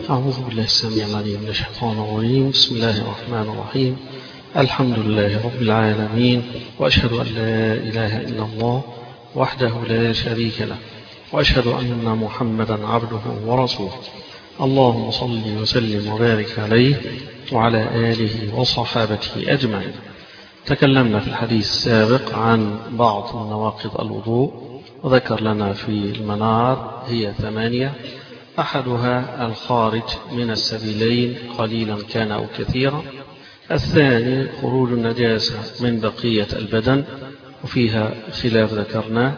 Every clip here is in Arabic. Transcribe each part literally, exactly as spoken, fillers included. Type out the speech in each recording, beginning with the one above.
أعوذ بالله السميع العليم من الشيطان الرجيم. بسم الله الرحمن الرحيم. الحمد لله رب العالمين، وأشهد أن لا إله إلا الله وحده لا شريك له، وأشهد أن محمدا عبده ورسوله. اللهم صل وسلم وبارك عليه وعلى آله وصحابته أجمعين. تكلمنا في الحديث السابق عن بعض نواقض الوضوء، وذكر لنا في المنار هي ثمانية. أحدها الخارج من السبيلين قليلا كان أو كثيرا. الثاني خروج النجاسة من بقية البدن، وفيها خلاف ذكرناه.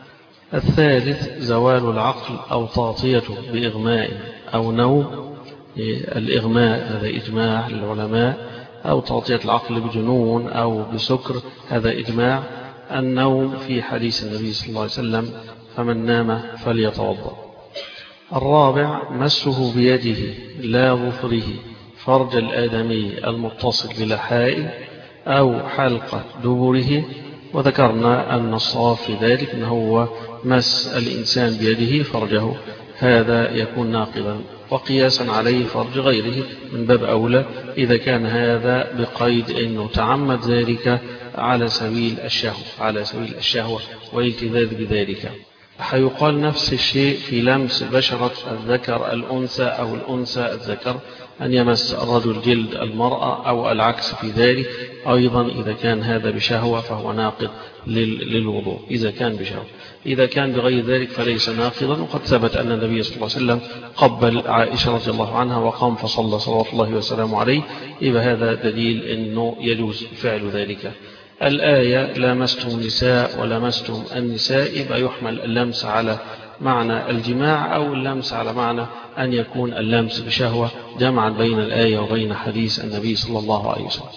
الثالث زوال العقل أو تعطيته بإغماء أو نوم. الإغماء هذا إجماع للعلماء، أو تعطية العقل بجنون أو بسكر هذا إجماع. النوم في حديث النبي صلى الله عليه وسلم: فمن نام فليتوضأ. الرابع مسه بيده لا ظفره فرج الآدمي المتصل بلحائه أو حلقة دبره، وذكرنا أن الصواب في ذلك أنه هو مس الإنسان بيده فرجه، هذا يكون ناقضا، وقياسا عليه فرج غيره من باب أولى إذا كان هذا بقيد أنه تعمد ذلك على سبيل الشهوة على سبيل الشهوة والالتذاذ بذلك. حيقال نفس الشيء في لمس بشرة الذكر الأنثى أو الأنثى الذكر، أن يمس الرجل جلد المرأة أو العكس في ذلك أيضا. إذا كان هذا بشهوة فهو ناقض للوضوء إذا كان بشهوة. إذا كان بغير ذلك فليس ناقضا. وقد ثبت أن النبي صلى الله عليه وسلم قبل عائشة رضي الله عنها وقام فصلى صلوات الله وسلامه عليه، إذا هذا دليل أنه يجوز فعل ذلك. الآية لامستم النساء ولمستم النساء، يبقى يحمل اللمس على معنى الجماع أو اللمس على معنى أن يكون اللمس بشهوة، جمعا بين الآية وبين حديث النبي صلى الله عليه وسلم.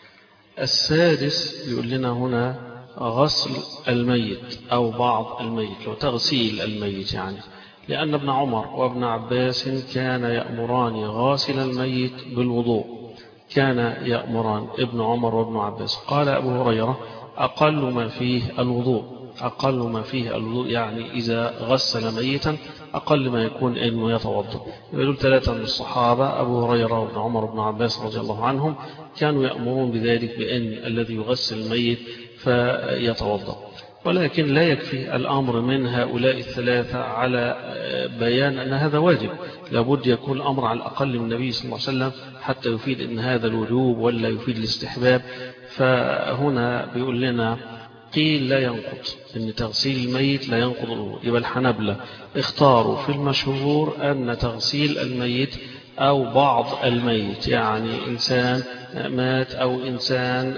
السادس يقول لنا هنا غسل الميت أو بعض الميت، وتغسيل الميت يعني، لأن ابن عمر وابن عباس كان يأمران غاسل الميت بالوضوء. كان يأمران ابن عمر وابن عباس. قال أبو هريرة: أقل ما فيه الوضوء أقل ما فيه الوضوء يعني إذا غسل ميتا أقل ما يكون أنه يتوضأ. يقول ثلاثة من الصحابة أبو هريرة وابن عمر وابن عباس رضي الله عنهم كانوا يأمرون بذلك، بأن الذي يغسل الميت فيتوضأ. ولكن لا يكفي الأمر من هؤلاء الثلاثة على بيان أن هذا واجب، لابد يكون الأمر على الأقل من النبي صلى الله عليه وسلم حتى يفيد أن هذا الوجوب ولا يفيد الاستحباب. فهنا بيقول لنا قيل لا ينقض، أن تغسيل الميت لا ينقض الوضوء. يبقى الحنبلة اختاروا في المشهور أن تغسيل الميت أو بعض الميت، يعني إنسان مات أو إنسان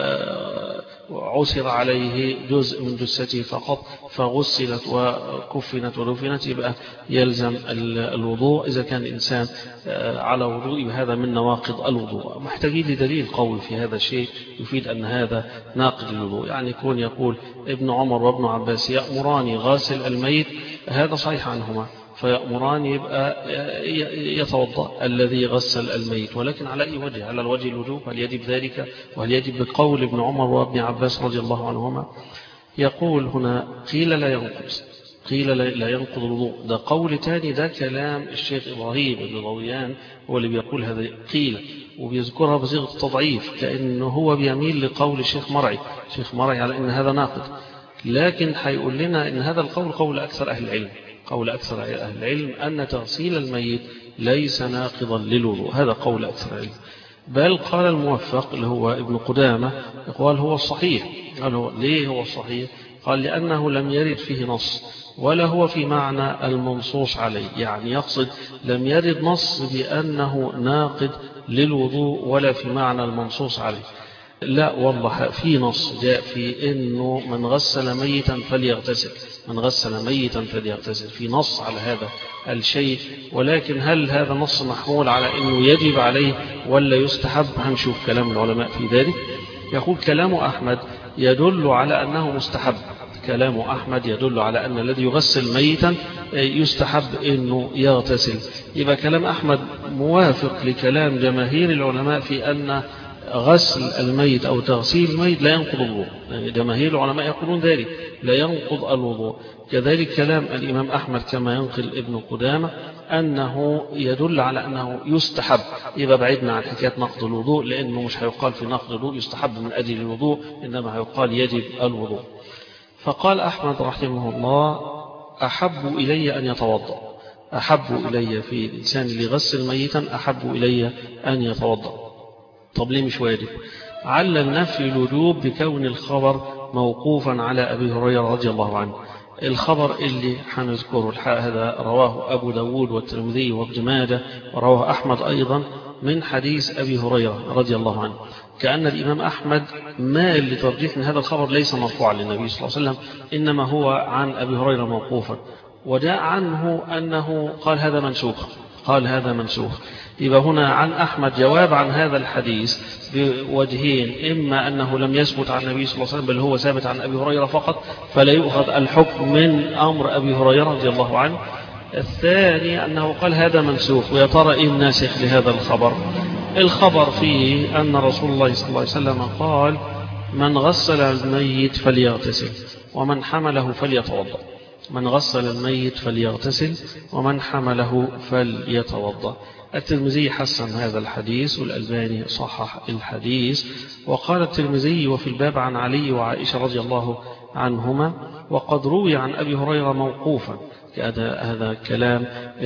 عثر عليه جزء من جثته فقط فغسلت وكفنت ودفنت، يبقى يلزم الوضوء. إذا كان الإنسان على وضوء هذا من نواقض الوضوء. محتاجين لدليل قوي في هذا الشيء يفيد أن هذا ناقض الوضوء. يعني يكون يقول ابن عمر وابن عباس يأمران غاسل الميت، هذا صحيح عنهما، فيأمران يبقى يتوضأ الذي غسل الميت، ولكن على أي وجه؟ على الوجه الوجوب؟ هل يجب ذلك؟ وهل يجب بقول ابن عمر وابن عباس رضي الله عنهما؟ يقول هنا قيل لا ينقض قيل لا ينقض الوضوء، ده قول تاني، ده كلام الشيخ إبراهيم بن ضويان هو اللي بيقول هذا قيل، وبيذكرها بصيغة التضعيف كأنه هو بيميل لقول الشيخ مرعي الشيخ مرعي على أن هذا ناقض. لكن هيقول لنا أن هذا القول قول أكثر أهل العلم قول أكثر أهل العلم أن تغسيل الميت ليس ناقضا للوضوء، هذا قول أكثر العلم. بل قال الموفق اللي هو ابن قدامة قال هو الصحيح. قال هو ليه هو الصحيح؟ قال لأنه لم يرد فيه نص ولا هو في معنى المنصوص عليه، يعني يقصد لم يرد نص بأنه ناقض للوضوء ولا في معنى المنصوص عليه. لا والله في نص جاء في أنه من غسل ميتا فليغتسل من غسل ميتا فليغتسل في نص على هذا الشيء. ولكن هل هذا نص محمول على أنه يجب عليه ولا يستحب؟ هنشوف كلام العلماء في ذلك. يقول كلام أحمد يدل على أنه مستحب كلام أحمد يدل على أن الذي يغسل ميتا يستحب أنه يغتسل. يبقى كلام أحمد موافق لكلام جماهير العلماء في أن غسل الميت أو تغسيل الميت لا ينقض الوضوء. يعني جماهير العلماء يقولون ذلك، لا ينقض الوضوء. كذلك كلام الإمام أحمد كما ينقل ابن قدامة أنه يدل على أنه يستحب. يبقى بعيدنا عن حكاية نقض الوضوء، لأنه مش هيقال في نقض الوضوء يستحب من أجل الوضوء، إنما هيقال يجب الوضوء. فقال أحمد رحمه الله: أحب إلي أن يتوضأ، أحب إلي في الإنسان اللي يغسل ميتا أحب إلي أن يتوضأ. طب ليه مش واجب؟ علل نفي الوجوب بكون الخبر موقوفا على أبي هريرة رضي الله عنه. الخبر اللي حنذكره هذا رواه أبو داود والترمذي وابن ماجه ورواه أحمد أيضا من حديث أبي هريرة رضي الله عنه، كأن الإمام أحمد مال لترجيح أن هذا الخبر ليس مرفوعا للنبي صلى الله عليه وسلم، إنما هو عن أبي هريرة موقوفا، وجاء عنه أنه قال هذا منسوخ، قال هذا منسوخ. يبقى هنا عن أحمد جواب عن هذا الحديث بوجهين: إما أنه لم يثبت عن النبي صلى الله عليه وسلم بل هو ثابت عن أبي هريرة فقط، فلا يؤخذ الحكم من أمر أبي هريرة رضي الله عنه. الثاني أنه قال هذا منسوخ. ويا ترى إيه الناسخ لهذا الخبر؟ الخبر فيه أن رسول الله صلى الله عليه وسلم قال: من غسل الميت فليغتسل ومن حمله فليتوضأ. من غسل الميت فليغتسل ومن حمله فليتوضأ. الترمذي حسن هذا الحديث والألباني صحح الحديث. وقال الترمذي: وفي الباب عن علي وعائشة رضي الله عنهما، وقد روي عن أبي هريرة موقوفا. هذا كلام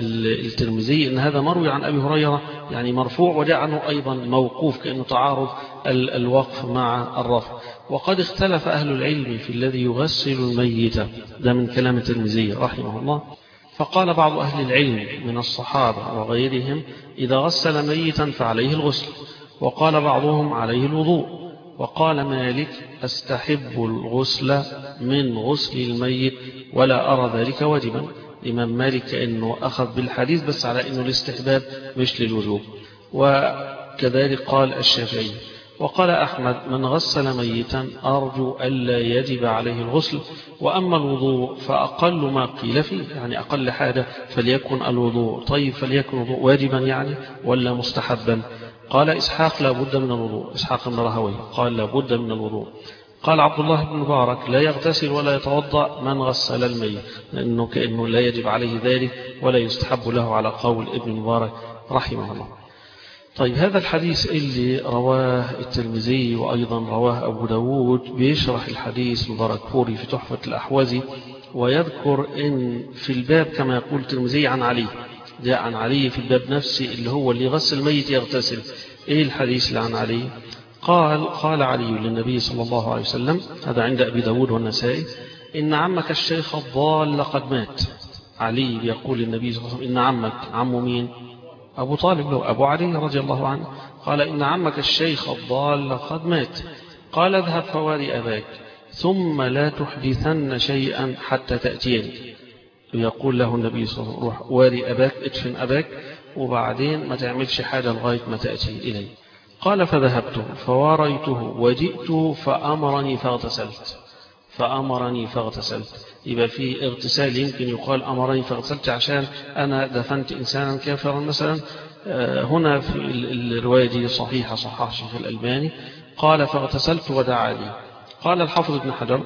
الترمذي إن هذا مروي عن أبي هريرة يعني مرفوع، وجاء عنه أيضا موقوف، كأنه تعارض الوقف مع الرفع. وقد اختلف أهل العلم في الذي يغسل الميت، ده من كلام الترمذي رحمه الله. فقال بعض أهل العلم من الصحابة وغيرهم: إذا غسل ميتا فعليه الغسل. وقال بعضهم: عليه الوضوء. وقال مالك: أستحب الغسل من غسل الميت ولا أرى ذلك واجبا. الإمام مالك كأنه أخذ بالحديث بس على أنه الاستحباب مش للوجوب. وكذلك قال الشافعي. وقال أحمد: من غسل ميتا أرجو ألا يجب عليه الغسل، وأما الوضوء فأقل ما قيل فيه، يعني أقل حاجة فليكن الوضوء. طيب فليكن الوضوء واجبا يعني ولا مستحبا؟ قال إسحاق: لا بد من الوضوء. إسحاق بن راهويه قال: لا بد من الوضوء. قال عبد الله بن مبارك: لا يغتسل ولا يتوضأ من غسل الميت، لأنه كأنه لا يجب عليه ذلك ولا يستحب له على قول ابن مبارك رحمه الله. طيب هذا الحديث اللي رواه الترمذي وأيضا رواه أبو داود بيشرح الحديث البركفوري في تحفة الأحوذي، ويذكر إن في الباب كما يقول الترمذي عن علي، جاء عن علي في الباب نفسه اللي هو اللي يغسل الميت يغتسل. إيه الحديث اللي عن علي؟ قال: قال علي للنبي صلى الله عليه وسلم، هذا عند أبي داود والنسائي: إن عمك الشيخ الضال قد مات. علي يقول للنبي صلى الله عليه وسلم: إن عمك، عم مين؟ أبو طالب له أبو علي رضي الله عنه. قال: إن عمك الشيخ الضال قد مات. قال: اذهب فواري أباك ثم لا تحدثن شيئا حتى تأتيني. يقول له النبي صلى الله عليه وسلم: روح واري أباك، ادفن أباك، وبعدين ما تعملش حاجة لغاية ما تأتي إلي. قال: فذهبت فواريته وجئت فأمرني فاغتسلت. فأمرني فاغتسلت. يبقى في اغتسال يمكن يقال أمرني فاغتسلت عشان أنا دفنت إنسانا كافرا مثلا. هنا في الرواية دي صحيحة، صحح شيخ الألباني. قال: فاغتسلت ودعا لي. قال الحافظ ابن حجر: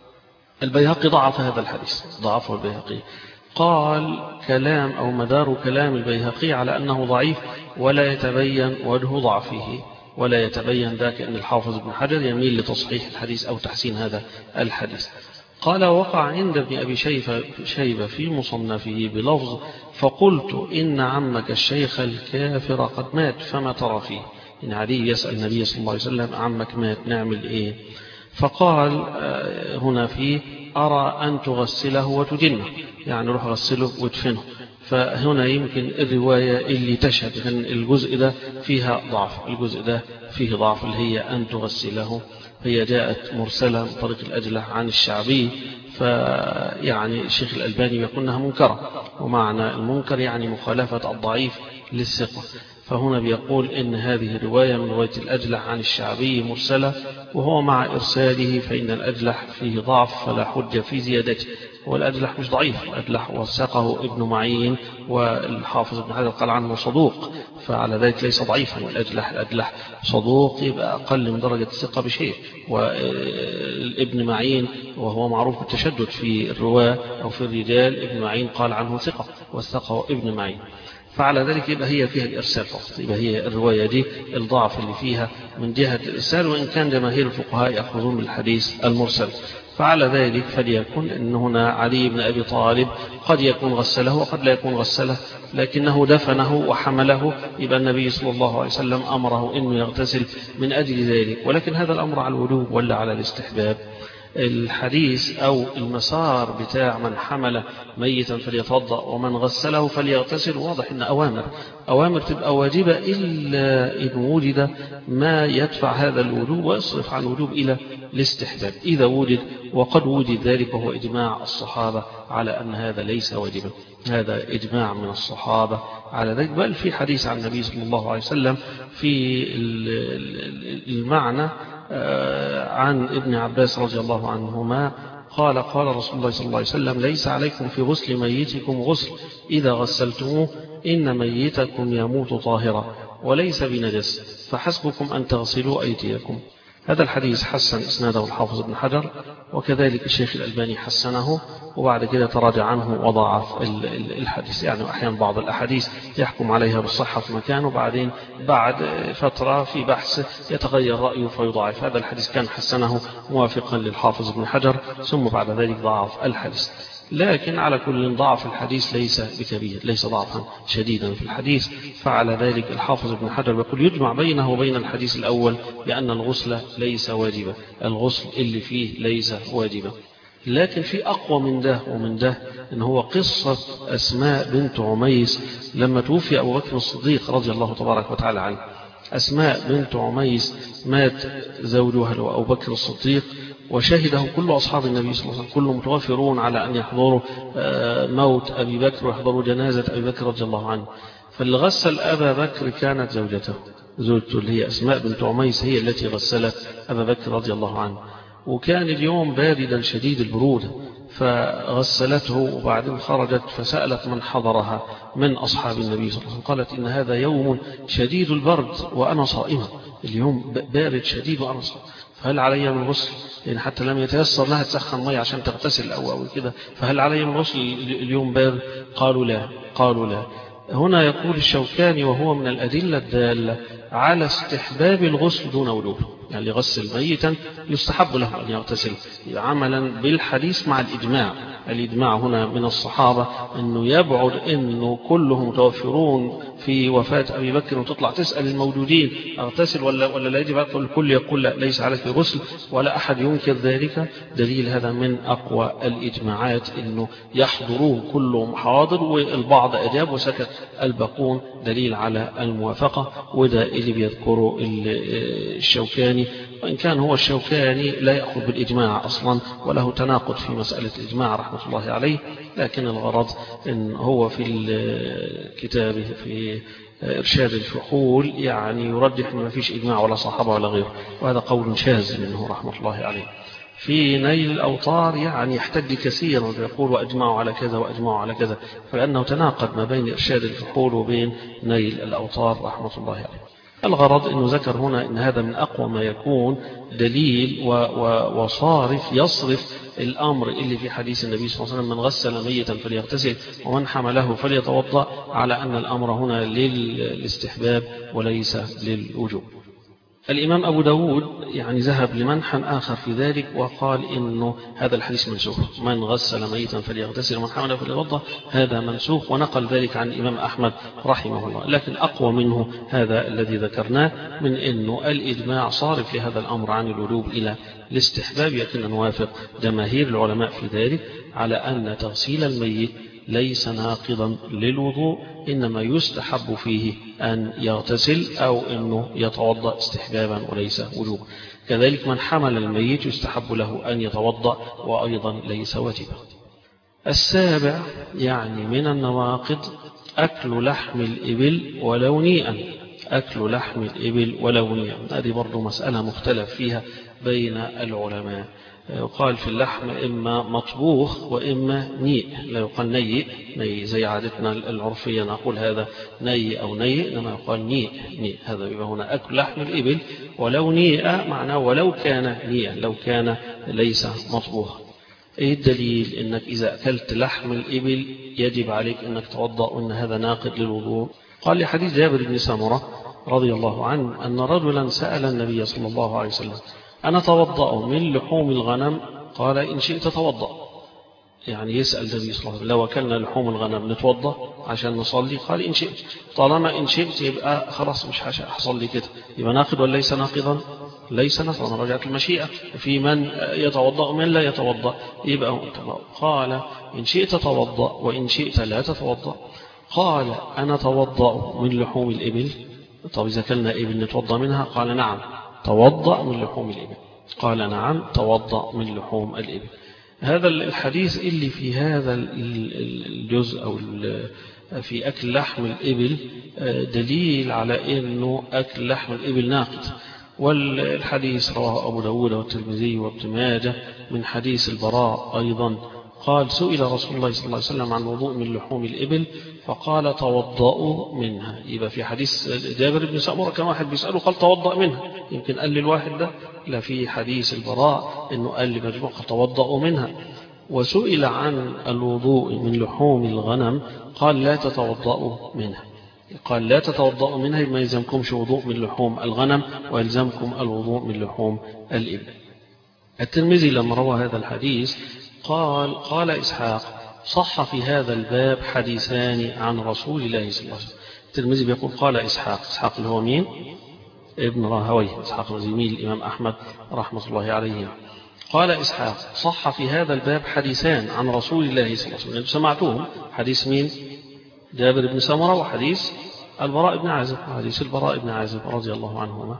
البيهقي ضعف هذا الحديث، ضعفه البيهقي. قال: كلام أو مدار كلام البيهقي على أنه ضعيف ولا يتبين وجه ضعفه، ولا يتبين ذاك أن الحافظ ابن حجر يميل لتصحيح الحديث أو تحسين هذا الحديث. قال: وقع عند ابن أبي شيبة في مصنفه بلفظ: فقلت إن عمك الشيخ الكافر قد مات فما ترى فيه. إن علي يسأل النبي صلى الله عليه وسلم: عمك مات نعمل إيه؟ فقال هنا فيه: أرى أن تغسله وتجنه، يعني روح غسله وادفنه. فهنا يمكن الرواية اللي تشهد أن الجزء ده فيها ضعف، الجزء ده فيه ضعف اللي هي أن تغسله، هي جاءت مرسلة من طريق الأجلح عن الشعبي، فيعني الشيخ الألباني يقول أنها منكرة، ومعنى المنكر يعني مخالفة الضعيف للثقة. فهنا بيقول إن هذه الرواية من رواية الأجلح عن الشعبي مرسلة، وهو مع إرساله فإن الأجلح فيه ضعف فلا حجة في زيادته. والأجلح مش ضعيف، الأجلح وثقه ابن معين والحافظ ابن حجر قال عنه صدوق، فعلى ذلك ليس ضعيفا. والأجلح الأجلح صدوق يبقى أقل من درجة الثقة بشيء. وابن معين وهو معروف بالتشدد في الرواة أو في الرجال، ابن معين قال عنه ثقة وثقه ابن معين. فعلى ذلك يبقى هي فيها الإرسال فقط، يبقى هي الرواية دي الضعف اللي فيها من جهة الإرسال، وإن كان جماهير الفقهاء يأخذون بالحديث المرسل. فعلى ذلك فليكن أن هنا علي بن أبي طالب قد يكون غسله وقد لا يكون غسله، لكنه دفنه وحمله، يبقى النبي صلى الله عليه وسلم أمره أنه يغتسل من أجل ذلك. ولكن هذا الأمر على الوجوب ولا على الاستحباب؟ الحديث أو المسار بتاع من حمل ميتا فليتوضأ ومن غسله فليغتسل واضح إن أوامر أوامر تبقى واجبة إلا إن وجد ما يدفع هذا الوجوب ويصرف عن الوجوب إلى الاستحباب إذا وجد، وقد وجد ذلك وهو إجماع الصحابة على أن هذا ليس واجبا. هذا إجماع من الصحابة على ذلك، بل في حديث عن النبي صلى الله عليه وسلم في المعنى عن ابن عباس رضي الله عنهما قال قال رسول الله صلى الله عليه وسلم: ليس عليكم في غسل ميتكم غسل إذا غسلتموه إن ميتكم يموت طاهرا وليس بنجس فحسبكم أن تغسلوا أيديكم. هذا الحديث حسن إسناده الحافظ ابن حجر، وكذلك الشيخ الألباني حسنه، وبعد كده تراجع عنه وضعف الحديث. يعني أحيانا بعض الأحاديث يحكم عليها بالصحة في مكان، وبعدين بعد فترة في بحث يتغير رأيه فيضعف. هذا الحديث كان حسنه موافقا للحافظ ابن حجر، ثم بعد ذلك ضعف الحديث. لكن على كل ضعف الحديث ليس بكبير، ليس ضعفا شديدا في الحديث. فعلى ذلك الحافظ ابن حجر يقول يجمع بينه وبين الحديث الأول بأن الغسل ليس واجبا، الغسل اللي فيه ليس واجبا. لكن في أقوى من ده ومن ده إن هو قصة أسماء بنت عميس لما توفي أبو بكر الصديق رضي الله تبارك وتعالى عنه. أسماء بنت عميس مات زوجها أبو بكر الصديق، وشهده كل أصحاب النبي صلى الله عليه وسلم، كلهم متوافرون على أن يحضروا موت أبي بكر ويحضروا جنازة أبي بكر رضي الله عنه. فاللي غسل أبا بكر كانت زوجته، زوجته اللي هي أسماء بنت عميس هي التي غسلت أبا بكر رضي الله عنه. وكان اليوم باردا شديد البرودة، فغسلته وبعدين خرجت فسألت من حضرها من أصحاب النبي صلى الله عليه وسلم، قالت إن هذا يوم شديد البرد وأنا صائمة، اليوم بارد شديد وأنا صائمة، فهل علي من غسل؟ يعني حتى لم يتيسر لها تسخن مية عشان تغتسل أو أو كده، فهل علي من غسل اليوم بارد؟ قالوا لا قالوا لا. هنا يقول الشوكاني وهو من الأدلة الدالة على استحباب الغسل دون وجوب، يعني يغسل ميتا يستحب له أن يغتسل عملا بالحديث مع الإجماع. الإجماع هنا من الصحابة أنه يبعد أنه كلهم متوفرون في وفاة أبي بكر وتطلع تسأل الموجودين أغتسل ولا ولا لا يجب، الكل يقول لا ليس عليك غسل ولا أحد ينكر ذلك. دليل هذا من أقوى الإجماعات أنه يحضرون كلهم حاضر والبعض أجاب وسكت الباقون، دليل على الموافقة. وده اللي بيذكره الشوكاني، وإن كان هو الشوكاني لا يأخذ بالإجماع أصلا وله تناقض في مسألة الإجماع رحمة الله عليه، لكن الغرض إن هو في كتابه في إرشاد الفحول يعني يرجح أنه ما فيش إجماع ولا صحابة ولا غيره، وهذا قول شاذ منه رحمة الله عليه. في نيل الأوطار يعني يحتج كثيرا ويقول وأجمعوا على كذا وأجمعوا على كذا، فلأنه تناقض ما بين إرشاد الفحول وبين نيل الأوطار رحمة الله عليه. الغرض أنه ذكر هنا أن هذا من أقوى ما يكون دليل وصارف يصرف الأمر اللي في حديث النبي صلى الله عليه وسلم من غسل ميتا فليغتسل ومن حمله فليتوضأ، على أن الأمر هنا للاستحباب وليس للوجوب. الإمام أبو داود يعني ذهب لمنحى آخر في ذلك وقال إنه هذا الحديث منسوخ، من غسل ميتا فليغتسل ومن حمله فليتوضأ، هذا منسوخ، ونقل ذلك عن الإمام أحمد رحمه الله. لكن أقوى منه هذا الذي ذكرناه من إنه الإجماع صارف لهذا الأمر عن الوجوب إلى الاستحباب، لكن نوافق جماهير العلماء في ذلك على أن تغسيل الميت ليس ناقضا للوضوء، إنما يستحب فيه أن يغتسل أو أنه يتوضأ استحبابا وليس وجوبا. كذلك من حمل الميت يستحب له أن يتوضأ وأيضا ليس واجبا. السابع يعني من النواقض أكل لحم الإبل ولو نيئا، أكل لحم الإبل ولو نيئا. هذه برضو مسألة مختلف فيها بين العلماء. يقال في اللحم إما مطبوخ وإما نيء، لا يقال نيء نيء زي عادتنا العرفية نقول هذا نيء أو نيء، إنما يقال نيء نيء. هذا يبقى هنا أكل لحم الإبل ولو نيء، معناه ولو كان نيئا، لو كان ليس مطبوخ. إيه الدليل؟ إنك إذا أكلت لحم الإبل يجب عليك أنك توضأ، وأن هذا ناقض للوضوء. قال لحديث جابر بن سمرة رضي الله عنه أن رجلا سأل النبي صلى الله عليه وسلم: أنا توضأ من لحوم الغنم؟ قال: إن شئت توضأ. يعني يسأل النبي صلى الله عليه وسلم: لو أكلنا لحوم الغنم نتوضأ عشان نصلي؟ قال: إن شئت. طالما إن شئت يبقى خلاص مش هحصل لي كده، يبقى ناقض ولا ليس ناقضا؟ ليس ناقضا، رجعت المشيئة في من يتوضأ ومن لا يتوضأ. يبقى قال: إن شئت توضأ وإن شئت لا تتوضأ. قال: أنا توضأ من لحوم الإبل. طب إذا كلنا إبل نتوضأ منها؟ قال: نعم توضأ من لحوم الإبل. قال: نعم توضأ من لحوم الإبل. هذا الحديث اللي في هذا الجزء أو في أكل لحم الإبل دليل على أنه أكل لحم الإبل ناقض. والحديث رواه أبو داود والترمذي وابن ماجه من حديث البراء أيضا قال: سئل رسول الله صلى الله عليه وسلم عن وضوء من لحوم الإبل فقال: توضأوا منها. يبقى في حديث جابر بن سمرة كان واحد بيسأله قال: توضأ منها، يمكن قال للواحد ده، لا، في حديث البراء إنه قال لمجموعة: توضأوا منها. وسئل عن الوضوء من لحوم الغنم قال: لا تتوضأوا منها. قال: لا تتوضأوا منها، ما يلزمكمش وضوء من لحوم الغنم ويلزمكم الوضوء من لحوم الإبل. الترمذي لما روى هذا الحديث قال: قال إسحاق: صح في هذا الباب حديثان عن رسول الله صلى الله عليه وسلم. الترمذي بيقول: قال إسحاق. إسحاق اللي هو مين؟ ابن راهويه، إسحاق زميل الإمام أحمد رحمة الله عليه. قال إسحاق: صح في هذا الباب حديثان عن رسول الله صلى الله عليه وسلم. سمعتوهم؟ حديث مين؟ جابر بن سمرة وحديث البراء بن عازب، حديث البراء بن عازب رضي الله عنهما.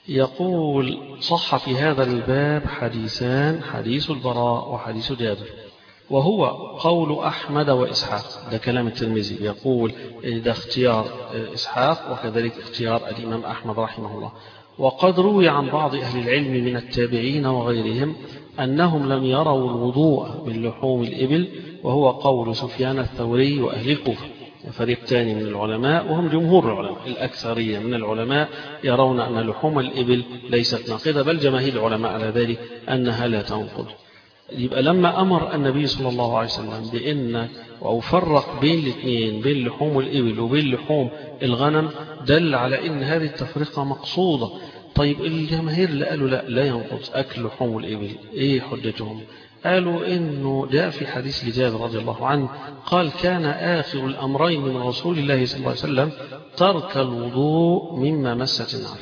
يقول: صح في هذا الباب حديثان، حديث البراء وحديث جابر، وهو قول أحمد وإسحاق. ده كلام الترمذي، يقول ده اختيار إسحاق وكذلك اختيار الإمام أحمد رحمه الله. وقد روي عن بعض أهل العلم من التابعين وغيرهم أنهم لم يروا الوضوء من لحوم الإبل، وهو قول سفيان الثوري وأهل الكوفة، فريق ثاني من العلماء، وهم جمهور العلماء. الأكثرية من العلماء يرون أن لحوم الإبل ليست ناقضة، بل جماهير العلماء على ذلك أنها لا تنقض. يبقى لما أمر النبي صلى الله عليه وسلم بأن أو فرق بين الاثنين، بين لحوم الإبل وبين لحوم الغنم، دل على أن هذه التفرقة مقصودة. طيب الجماهير اللي قالوا لا لا ينقض أكل لحوم الإبل، إيه حجتهم؟ قالوا إنه جاء في حديث لجابر رضي الله عنه قال: كان آخر الأمرين من رسول الله صلى الله عليه وسلم ترك الوضوء مما مست النار.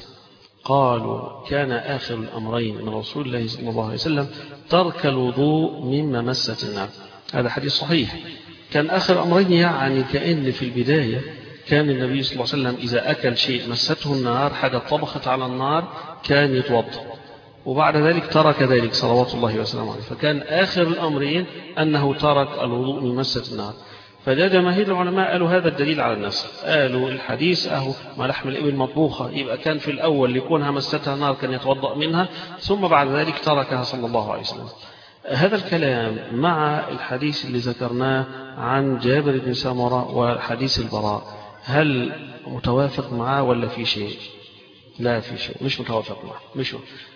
قالوا: كان آخر الأمرين من رسول الله صلى الله عليه وسلم ترك الوضوء مما مست النار. هذا حديث صحيح. كان آخر أمرين يعني كأن في البداية كان النبي صلى الله عليه وسلم إذا أكل شيء مسته النار، حاجة طبخت على النار، كان يتوضأ، وبعد ذلك ترك ذلك صلوات الله وسلامه عليه. فكان آخر الأمرين أنه ترك الوضوء من مسة النار. فجاء جماهير العلماء قالوا هذا الدليل على النسخ، قالوا الحديث أهو ما لحم الإبل مطبوخة، يبقى كان في الأول لكونها مستها نار كان يتوضأ منها، ثم بعد ذلك تركها صلى الله عليه وسلم. هذا الكلام مع الحديث اللي ذكرناه عن جابر بن سمرة وحديث البراء، هل متوافق معه ولا في شيء؟ لا، في شيء مش متوافق معه، مش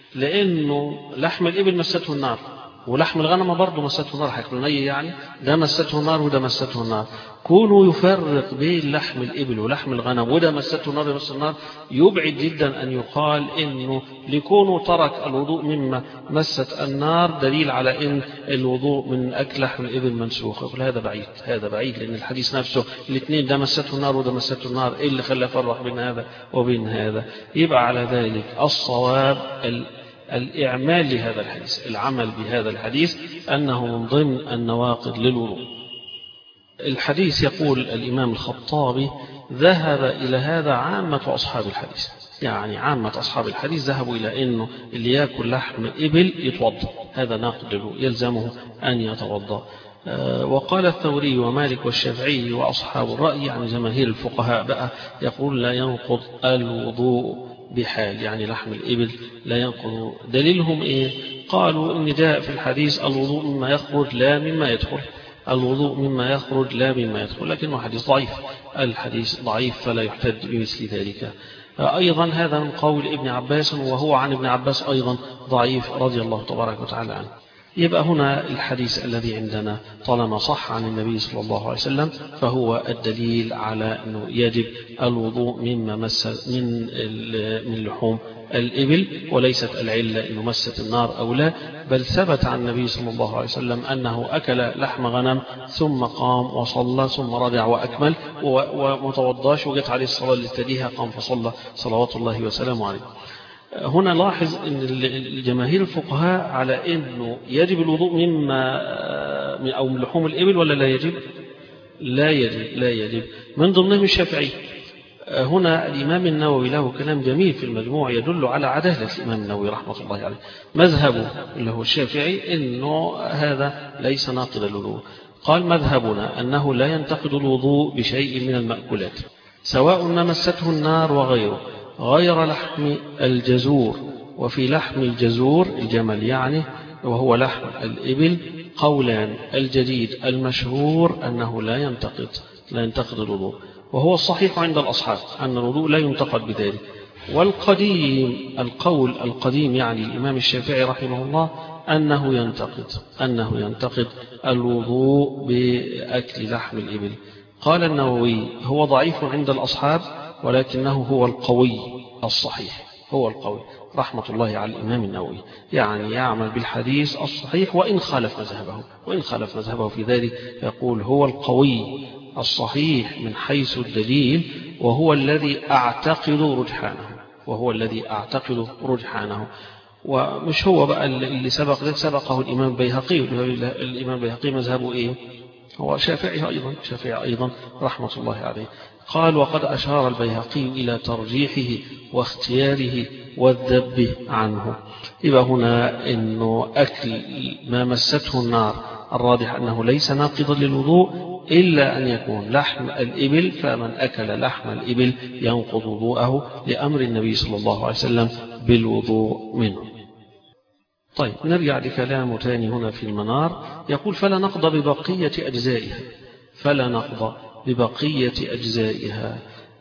لأنه لحم الإبل مسته النار، ولحم الغنم برضه مسته النار، هياكلوا ني يعني، ده مسته النار وده مسته النار. كونه يفرق بين لحم الإبل ولحم الغنم وده مسته النار وده مسته النار، يبعد جدا أن يقال إنه لكونه ترك الوضوء مما مست النار دليل على إن الوضوء من أكل لحم الإبل منسوخ. يقول هذا بعيد، هذا بعيد، لأن الحديث نفسه الاثنين ده مسته النار وده مسته النار، إيه اللي خلى يفرق بين هذا وبين هذا؟ يبقى على ذلك الصواب الإعمال لهذا الحديث، العمل بهذا الحديث أنه من ضمن النواقض للوضوء. الحديث يقول الإمام الخطابي: ذهب إلى هذا عامة أصحاب الحديث، يعني عامة أصحاب الحديث ذهبوا إلى أنه اللي يأكل لحم إبل يتوضأ، هذا ناقض للوضوء، يلزمه أن يتوضأ. وقال الثوري ومالك والشافعي وأصحاب الرأي يعني جماهير الفقهاء بقى يقول لا ينقض الوضوء بحال، يعني لحم الإبل لا ينقض. دليلهم إيه؟ قالوا إن جاء في الحديث الوضوء مما يخرج لا مما يدخل، الوضوء مما يخرج لا مما يدخل، لكنه حديث ضعيف، الحديث ضعيف فلا يحتج بمثل ذلك. أيضا هذا من قول ابن عباس، وهو عن ابن عباس أيضا ضعيف رضي الله تبارك وتعالى عنه. يبقى هنا الحديث الذي عندنا طالما صح عن النبي صلى الله عليه وسلم فهو الدليل على أنه يجب الوضوء مما مس من من لحوم الإبل، وليست العلة أنه مست النار أو لا، بل ثبت عن النبي صلى الله عليه وسلم أنه أكل لحم غنم ثم قام وصلى ثم رجع وأكمل ومتوضاش وجت عليه الصلاة اللي تليها قام فصلى صلوات الله وسلامه عليه. هنا لاحظ أن الجماهير الفقهاء على أنه يجب الوضوء مما أو من لحوم الإبل ولا لا يجب؟ لا يجب لا يجب من ضمنهم الشافعي. هنا الإمام النووي له كلام جميل في المجموع يدل على عدالة الإمام النووي رحمة الله عليه. مذهبه اللي هو الشافعي أنه هذا ليس ناقض للوضوء. قال مذهبنا أنه لا ينتقد الوضوء بشيء من المأكولات سواء ما مسته النار وغيره غير لحم الجزور، وفي لحم الجزور الجمل يعني وهو لحم الإبل قولان، الجديد المشهور أنه لا ينتقد لا ينتقد الوضوء، وهو الصحيح عند الأصحاب أن الوضوء لا ينتقد بذلك. والقديم القول القديم يعني الإمام الشافعي رحمه الله أنه ينتقد أنه ينتقد الوضوء بأكل لحم الإبل. قال النووي هو ضعيف عند الأصحاب ولكنه هو القوي الصحيح، هو القوي رحمة الله على الإمام النووي، يعني يعمل بالحديث الصحيح وإن خالف مذهبه وإن خالف مذهبه في ذلك يقول هو القوي الصحيح من حيث الدليل، وهو الذي أعتقد رجحانه وهو الذي أعتقد رجحانه ومش هو بقى اللي سبق ذلك، سبقه الإمام البيهقي. الإمام البيهقي مذهبه إيه؟ هو شافعي أيضا شافعي أيضا رحمة الله عليه. قال وقد أشار البيهقي إلى ترجيحه واختياره والذب عنه. يبقى هنا إنه أكل ما مسته النار الراجح أنه ليس ناقضا للوضوء إلا أن يكون لحم الإبل، فمن أكل لحم الإبل ينقض وضوءه لأمر النبي صلى الله عليه وسلم بالوضوء منه. طيب نرجع لكلامه تاني هنا في المنار، يقول فلا نقض ببقية أجزائها فلا نقض ببقية أجزائها.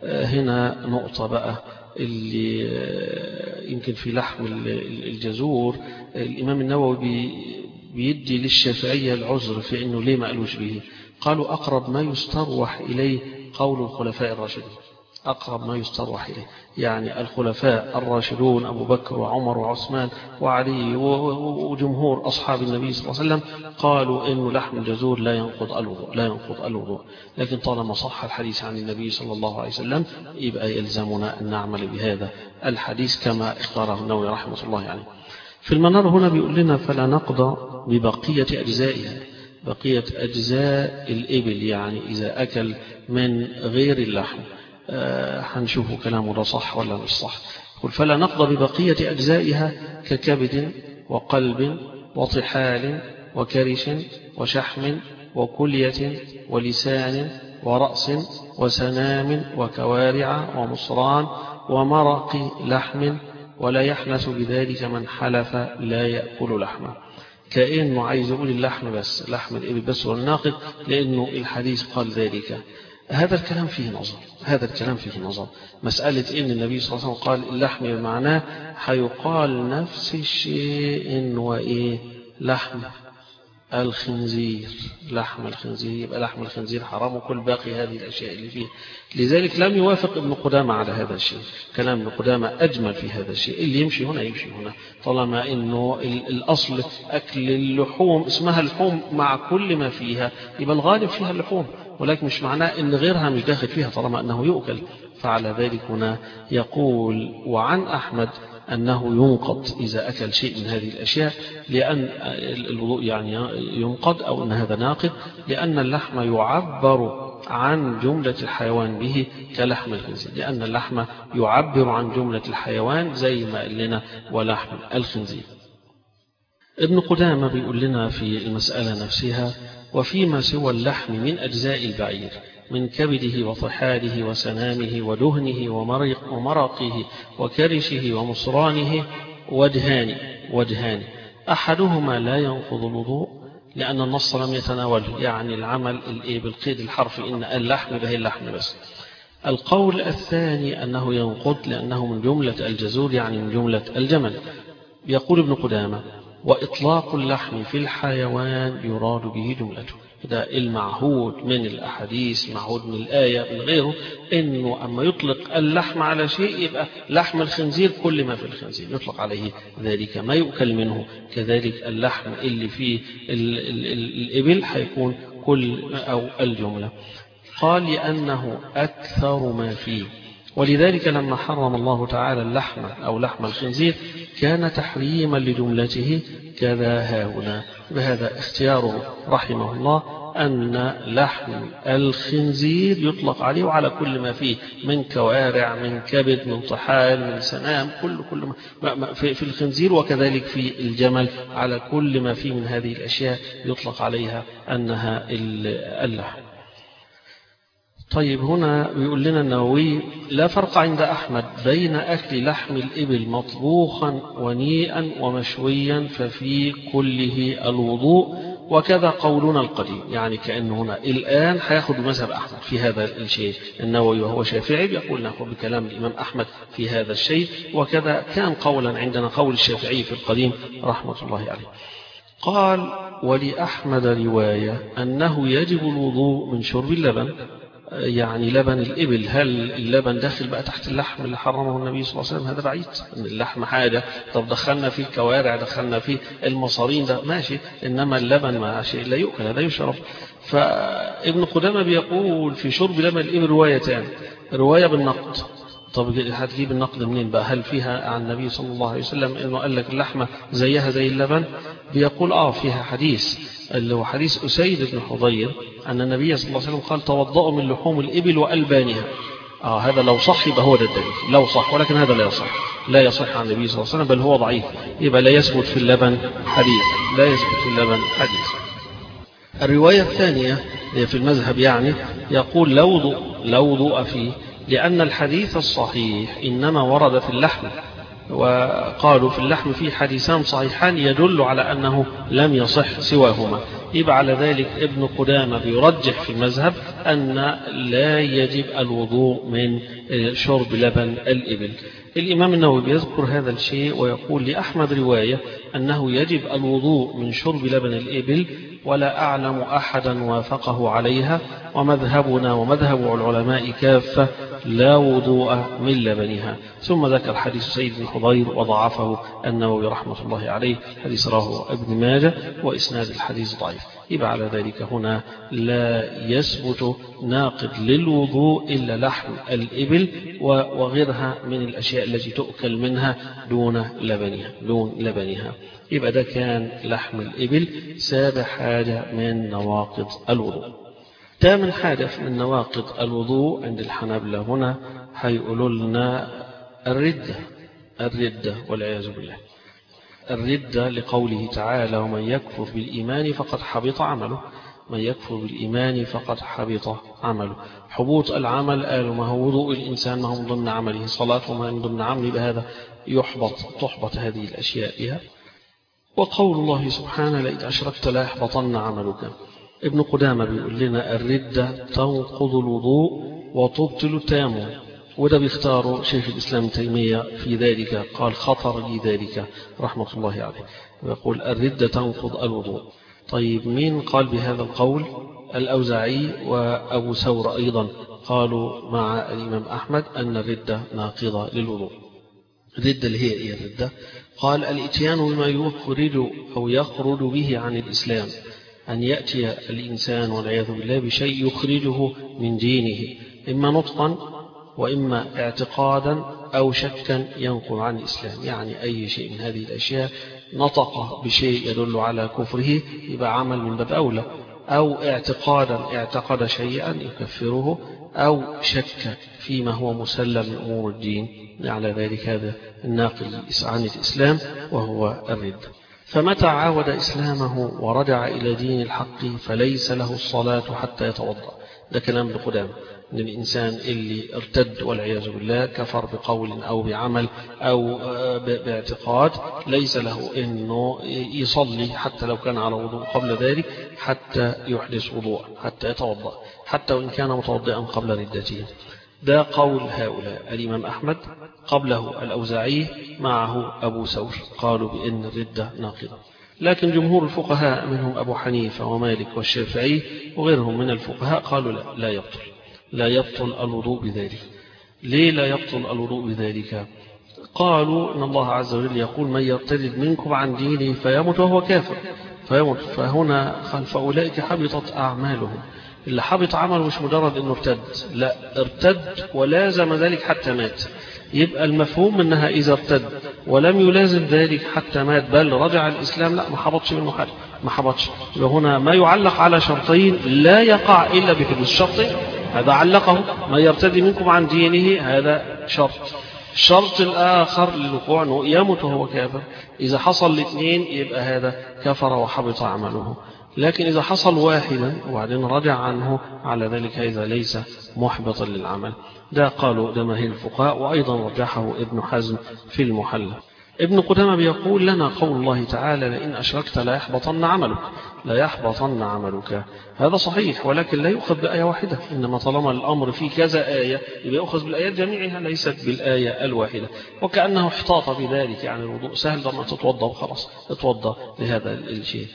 هنا نقطة بقى اللي يمكن في لحم الجزور الإمام النووي بيدي للشافعية العذر في أنه ليه ما قالوش به. قالوا أقرب ما يستروح إليه قول الخلفاء الراشدين، أقرب ما يستروح إليه يعني الخلفاء الراشدون أبو بكر وعمر وعثمان وعلي وجمهور أصحاب النبي صلى الله عليه وسلم قالوا إنه لحم الجزور لا ينقض الوضوء لا ينقض الوضوء لكن طالما صح الحديث عن النبي صلى الله عليه وسلم يبقى يلزمنا أن نعمل بهذا الحديث كما اختاره النووي رحمة الله عليه. في المنار هنا بيقول لنا فلا نقض ببقية أجزائها، بقية أجزاء الإبل يعني إذا أكل من غير اللحم. هنشوف أه كلامه ده صح ولا مش صح. قل فلا نقض ببقية أجزائها ككبد وقلب وطحال وكرش وشحم وكلية ولسان ورأس وسنام وكوارع ومصران ومرق لحم، ولا يحنث بذلك من حلف لا يأكل لحمه. كأنه عايز يقول اللحم بس، لحم الإبل بس والناقض، لأنه الحديث قال ذلك. هذا الكلام فيه نظر هذا الكلام فيه نظر مسألة إن النبي صلى الله عليه وسلم قال اللحم بمعناه هيقال نفس الشيء وإيه لحم الخنزير لحم الخنزير يبقى لحم الخنزير حرام وكل باقي هذه الأشياء اللي فيه. لذلك لم يوافق ابن قدامة على هذا الشيء، كلام ابن قدامة أجمل في هذا الشيء، اللي يمشي هنا يمشي هنا طالما إنه الأصل أكل اللحوم اسمها اللحوم مع كل ما فيها يبقى الغالب فيها اللحوم، ولكن مش معناه إن غيرها مش داخل فيها طالما أنه يؤكل. فعلى ذلك هنا يقول وعن أحمد أنه ينقض إذا أكل شيء من هذه الأشياء، لأن الوضوء يعني ينقض أو أن هذا ناقض لأن اللحم يعبر عن جملة الحيوان به كلحم الخنزير، لأن اللحم يعبر عن جملة الحيوان زي ما قال لنا ولحم الخنزير. ابن قدامة بيقول لنا في المسألة نفسها وفيما سوى اللحم من أجزاء البعير من كبده وطحاله وسنامه ودهنه ومرقه وكرشه ومصرانه وجهان وجهان أحدهما لا ينقض الوضوء لأن النص لم يتناوله، يعني العمل بالقيد الحرفي إن اللحم به اللحم بس. القول الثاني أنه ينقض لأنه من جملة الجزور، يعني من جملة الجمل. يقول ابن قدامة: وإطلاق اللحم في الحيوان يراد به جملته. ده المعهود من الأحاديث، معهود من الآية من غيره، إنه أما يطلق اللحم على شيء يبقى لحم الخنزير كل ما في الخنزير يطلق عليه ذلك ما يؤكل منه، كذلك اللحم اللي فيه ال ال ال الإبل هيكون كل أو الجملة. قال لأنه أكثر ما فيه، ولذلك لما حرم الله تعالى اللحم أو لحم الخنزير كان تحريما لجملته كذا هاهنا. بهذا اختياره رحمه الله أن لحم الخنزير يطلق عليه وعلى كل ما فيه من كوارع من كبد من طحال من سنام، كل كل ما في الخنزير، وكذلك في الجمل على كل ما فيه من هذه الأشياء يطلق عليها أنها اللحم. طيب هنا بيقول لنا النووي: لا فرق عند أحمد بين أكل لحم الإبل مطبوخا ونيئا ومشويا ففي كله الوضوء، وكذا قولنا القديم. يعني كأن هنا الآن هياخد مذهب أحمد في هذا الشيء. النووي وهو شافعي بيقول نأخذ بكلام الإمام أحمد في هذا الشيء، وكذا كان قولا عندنا قول الشافعي في القديم رحمة الله عليه. قال: ولأحمد رواية أنه يجب الوضوء من شرب اللبن، يعني لبن الإبل. هل اللبن داخل بقى تحت اللحم اللي حرمه النبي صلى الله عليه وسلم؟ هذا بعيد. إن اللحم حاجة، طب دخلنا فيه الكوارع دخلنا فيه المصارين ده ماشي، إنما اللبن ما شيء لا يؤكل، هذا يشرب. فابن قدامة بيقول في شرب لبن الإبل روايتان: رواية بالنقد. طب هتجيب النقد منين بقى؟ هل فيها عن النبي صلى الله عليه وسلم إنه قال لك اللحمة زيها زي اللبن؟ بيقول آه فيها حديث اللي هو حديث أسيد بن حضير أن النبي صلى الله عليه وسلم قال: توضأوا من لحوم الإبل وألبانها. آه هذا لو صح يبقى هو ده الدليل، لو صح، ولكن هذا لا يصح، لا يصح عن النبي صلى الله عليه وسلم، بل هو ضعيف، يبقى لا يثبت في اللبن حديث، لا يثبت في اللبن حديث. الرواية الثانية في المذهب يعني يقول: لا وضوء، لا وضوء فيه، لأن الحديث الصحيح إنما ورد في اللحم، وقالوا في اللحم في حديثان صحيحان يدل على أنه لم يصح سواهما. يبقى على ذلك ابن قدامة بيرجح في المذهب أن لا يجب الوضوء من شرب لبن الإبل. الإمام النووي بيذكر هذا الشيء ويقول: لأحمد رواية أنه يجب الوضوء من شرب لبن الإبل، ولا أعلم أحدا وافقه عليها، ومذهبنا ومذهب العلماء كافة لا وضوء من لبنها. ثم ذكر حديث سيد بن حضير وضعفه النووي رحمة الله عليه، حديث رواه ابن ماجه وإسناد الحديث ضعيف. يبقى على ذلك هنا لا يثبت ناقض للوضوء إلا لحم الإبل وغيرها من الأشياء التي تؤكل منها دون لبنها دون لبنها. يبقى ده كان لحم الإبل. سابع حاجة من نواقض الوضوء. ثامن حاجة من نواقض الوضوء عند الحنابلة هنا هيقولوا لنا الردة. الردة والعياذ بالله. الردة لقوله تعالى: ومن يكفر بالإيمان فقد حبط عمله. من يكفر بالإيمان فقد حبط عمله. حبوط العمل قالوا ما هو وضوء الإنسان ما هو من ضمن عمله، صلاة وما من ضمن عمله، بهذا يحبط تحبط هذه الأشياء بها. وقول الله سبحانه: لئن أشركت لا يحبطن عملك. ابن قدامة بيقول لنا الردة تنقض الوضوء وتبطل التيمم، وده بيختاره شيخ الإسلام تيمية في ذلك، قال: خطر لي ذلك رحمة الله عليه، ويقول الردة تنقض الوضوء. طيب مين قال بهذا القول؟ الأوزاعي وأبو ثور أيضا قالوا مع الإمام أحمد أن الردة ناقضة للوضوء. الردة اللي هي إيه الردة؟ قال: الإتيان بما يخرج أو يخرج به عن الإسلام، أن يأتي الإنسان والعياذ بالله بشيء يخرجه من دينه، إما نطقا وإما اعتقادا أو شكا ينقل عن الإسلام. يعني أي شيء من هذه الأشياء نطق بشيء يدل على كفره يبقى عمل من باب أولى، أو اعتقادا اعتقد شيئا يكفره، أو شك فيما هو مسلم من أمور الدين، على ذلك هذا الناقل عن الإسلام وهو الردة. فمتى عاود إسلامه ورجع إلى دين الحق فليس له الصلاة حتى يتوضأ. ده كلام ابن قدامة، إن الإنسان اللي ارتد والعياذ بالله كفر بقول أو بعمل أو باعتقاد ليس له إنه يصلي حتى لو كان على وضوء قبل ذلك حتى يحدث وضوء حتى يتوضأ، حتى وإن كان متوضئا قبل ردته. ده قول هؤلاء. الإمام أحمد قبله الأوزاعي معه أبو ثور قالوا بأن الردة ناقضة. لكن جمهور الفقهاء منهم أبو حنيفة ومالك والشافعي وغيرهم من الفقهاء قالوا لا, لا يبطل لا يبطل الوضوء بذلك. ليه لا يبطل الوضوء بذلك؟ قالوا إن الله عز وجل يقول من يرتد منكم عن دينه فيمت وهو كافر فيمت، فهنا فأولئك حبطت أعمالهم. اللي حبط عمله مش مجرد انه ارتد، لا ارتد ولازم ذلك حتى مات. يبقى المفهوم انها اذا ارتد ولم يلازم ذلك حتى مات بل رجع الاسلام، لا ما حبطش منه حاجه، ما حبطش. يبقى هنا ما يعلق على شرطين لا يقع الا بحدوث شرطين. هذا علقه من يرتد منكم عن دينه، هذا شرط. الشرط الآخر للوقوع أنه يموت وهو كافر. إذا حصل الاثنين يبقى هذا كفر وحبط عمله. لكن إذا حصل واحدا وبعدين رجع عنه على ذلك هذا ليس محبطا للعمل. ده قالوا جماهير الفقهاء، وأيضا رجحه ابن حزم في المحلى. ابن قدامة بيقول لنا قول الله تعالى لئن أشركت لا يحبطن عملك لا يحبطن عملك. هذا صحيح، ولكن لا يؤخذ بآية واحدة، إنما طالما الأمر في كذا آية يبقى يؤخذ بالآيات جميعها ليست بالآية الواحدة. وكأنه احتاط بذلك، يعني الوضوء سهل لما تتوضأ وخلاص تتوضأ لهذا الشيء.